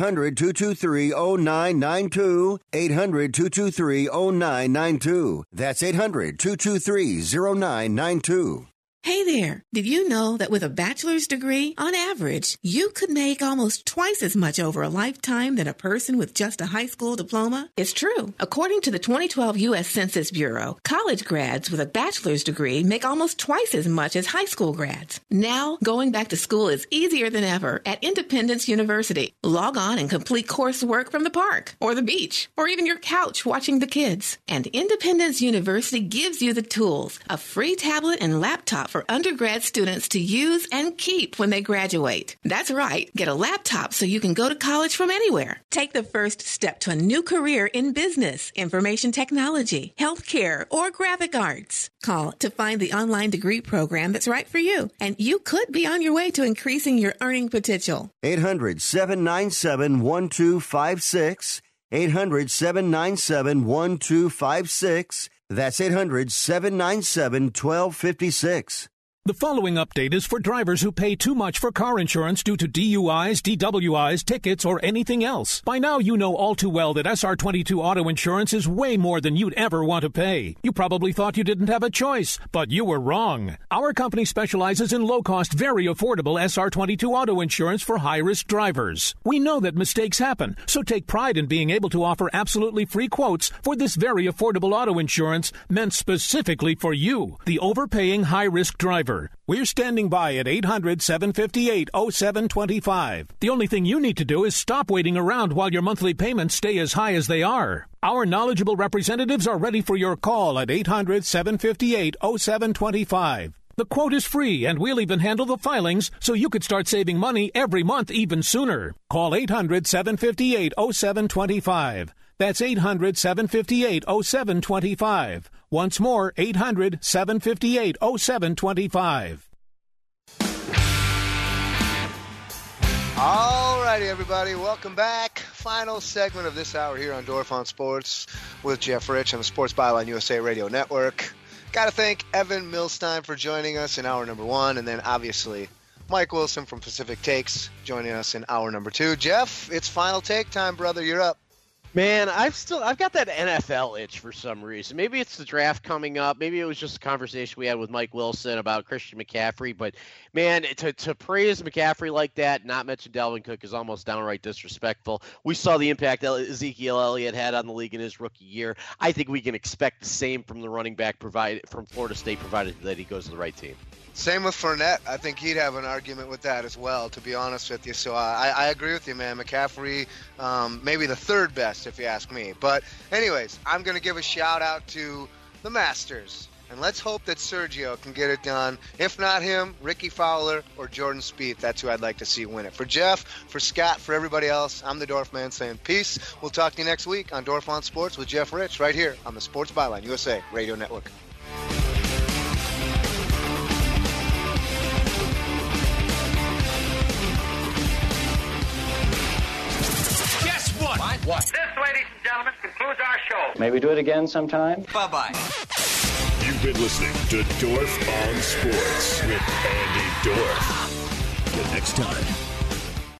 800-223-0992. 800-223-0992. That's 800-223-0992. Hey there, did you know that with a bachelor's degree, on average, you could make almost twice as much over a lifetime than a person with just a high school diploma? It's true. According to the 2012 U.S. Census Bureau, college grads with a bachelor's degree make almost twice as much as high school grads. Now, going back to school is easier than ever at Independence University. Log on and complete coursework from the park, or the beach, or even your couch watching the kids. And Independence University gives you the tools, a free tablet and laptop for undergrad students to use and keep when they graduate. That's right. Get a laptop so you can go to college from anywhere. Take the first step to a new career in business, information technology, healthcare, or graphic arts. Call to find the online degree program that's right for you, and you could be on your way to increasing your earning potential. 800-797-1256. 800-797-1256. That's 800-797-1256. The following update is for drivers who pay too much for car insurance due to DUIs, DWIs, tickets, or anything else. By now, you know all too well that SR22 auto insurance is way more than you'd ever want to pay. You probably thought you didn't have a choice, but you were wrong. Our company specializes in low-cost, very affordable SR22 auto insurance for high-risk drivers. We know that mistakes happen, so take pride in being able to offer absolutely free quotes for this very affordable auto insurance meant specifically for you, the overpaying high-risk driver. We're standing by at 800-758-0725. The only thing you need to do is stop waiting around while your monthly payments stay as high as they are. Our knowledgeable representatives are ready for your call at 800-758-0725. The quote is free, and we'll even handle the filings so you could start saving money every month even sooner. Call 800-758-0725. That's 800-758-0725. Once more, 800-758-0725. All righty, everybody. Welcome back. Final segment of this hour here on Dorf on Sports with Jeff Rich on the Sports Byline USA Radio Network. Got to thank Evan Milstein for joining us in hour number 1, and then obviously Mike Wilson from Pacific Takes joining us in hour number 2. Jeff, it's final take time, brother. You're up. Man, I've got that NFL itch for some reason. Maybe it's the draft coming up. Maybe it was just a conversation we had with Mike Wilson about Christian McCaffrey. But, man, to praise McCaffrey like that, not mention Dalvin Cook, is almost downright disrespectful. We saw the impact Ezekiel Elliott had on the league in his rookie year. I think we can expect the same from the running back from Florida State, provided that he goes to the right team. Same with Fournette. I think he'd have an argument with that as well, to be honest with you. So I agree with you, man. McCaffrey, maybe the third best, if you ask me. But anyways, I'm going to give a shout-out to the Masters. And let's hope that Sergio can get it done. If not him, Ricky Fowler or Jordan Spieth. That's who I'd like to see win it. For Jeff, for Scott, for everybody else, I'm the Dorf Man saying peace. We'll talk to you next week on Dorf on Sports with Jeff Rich right here on the Sports Byline USA Radio Network. What? This, ladies and gentlemen, concludes our show. Maybe do it again sometime. Bye-bye. You've been listening to Dorf on Sports with Andy Dorf. Till next time.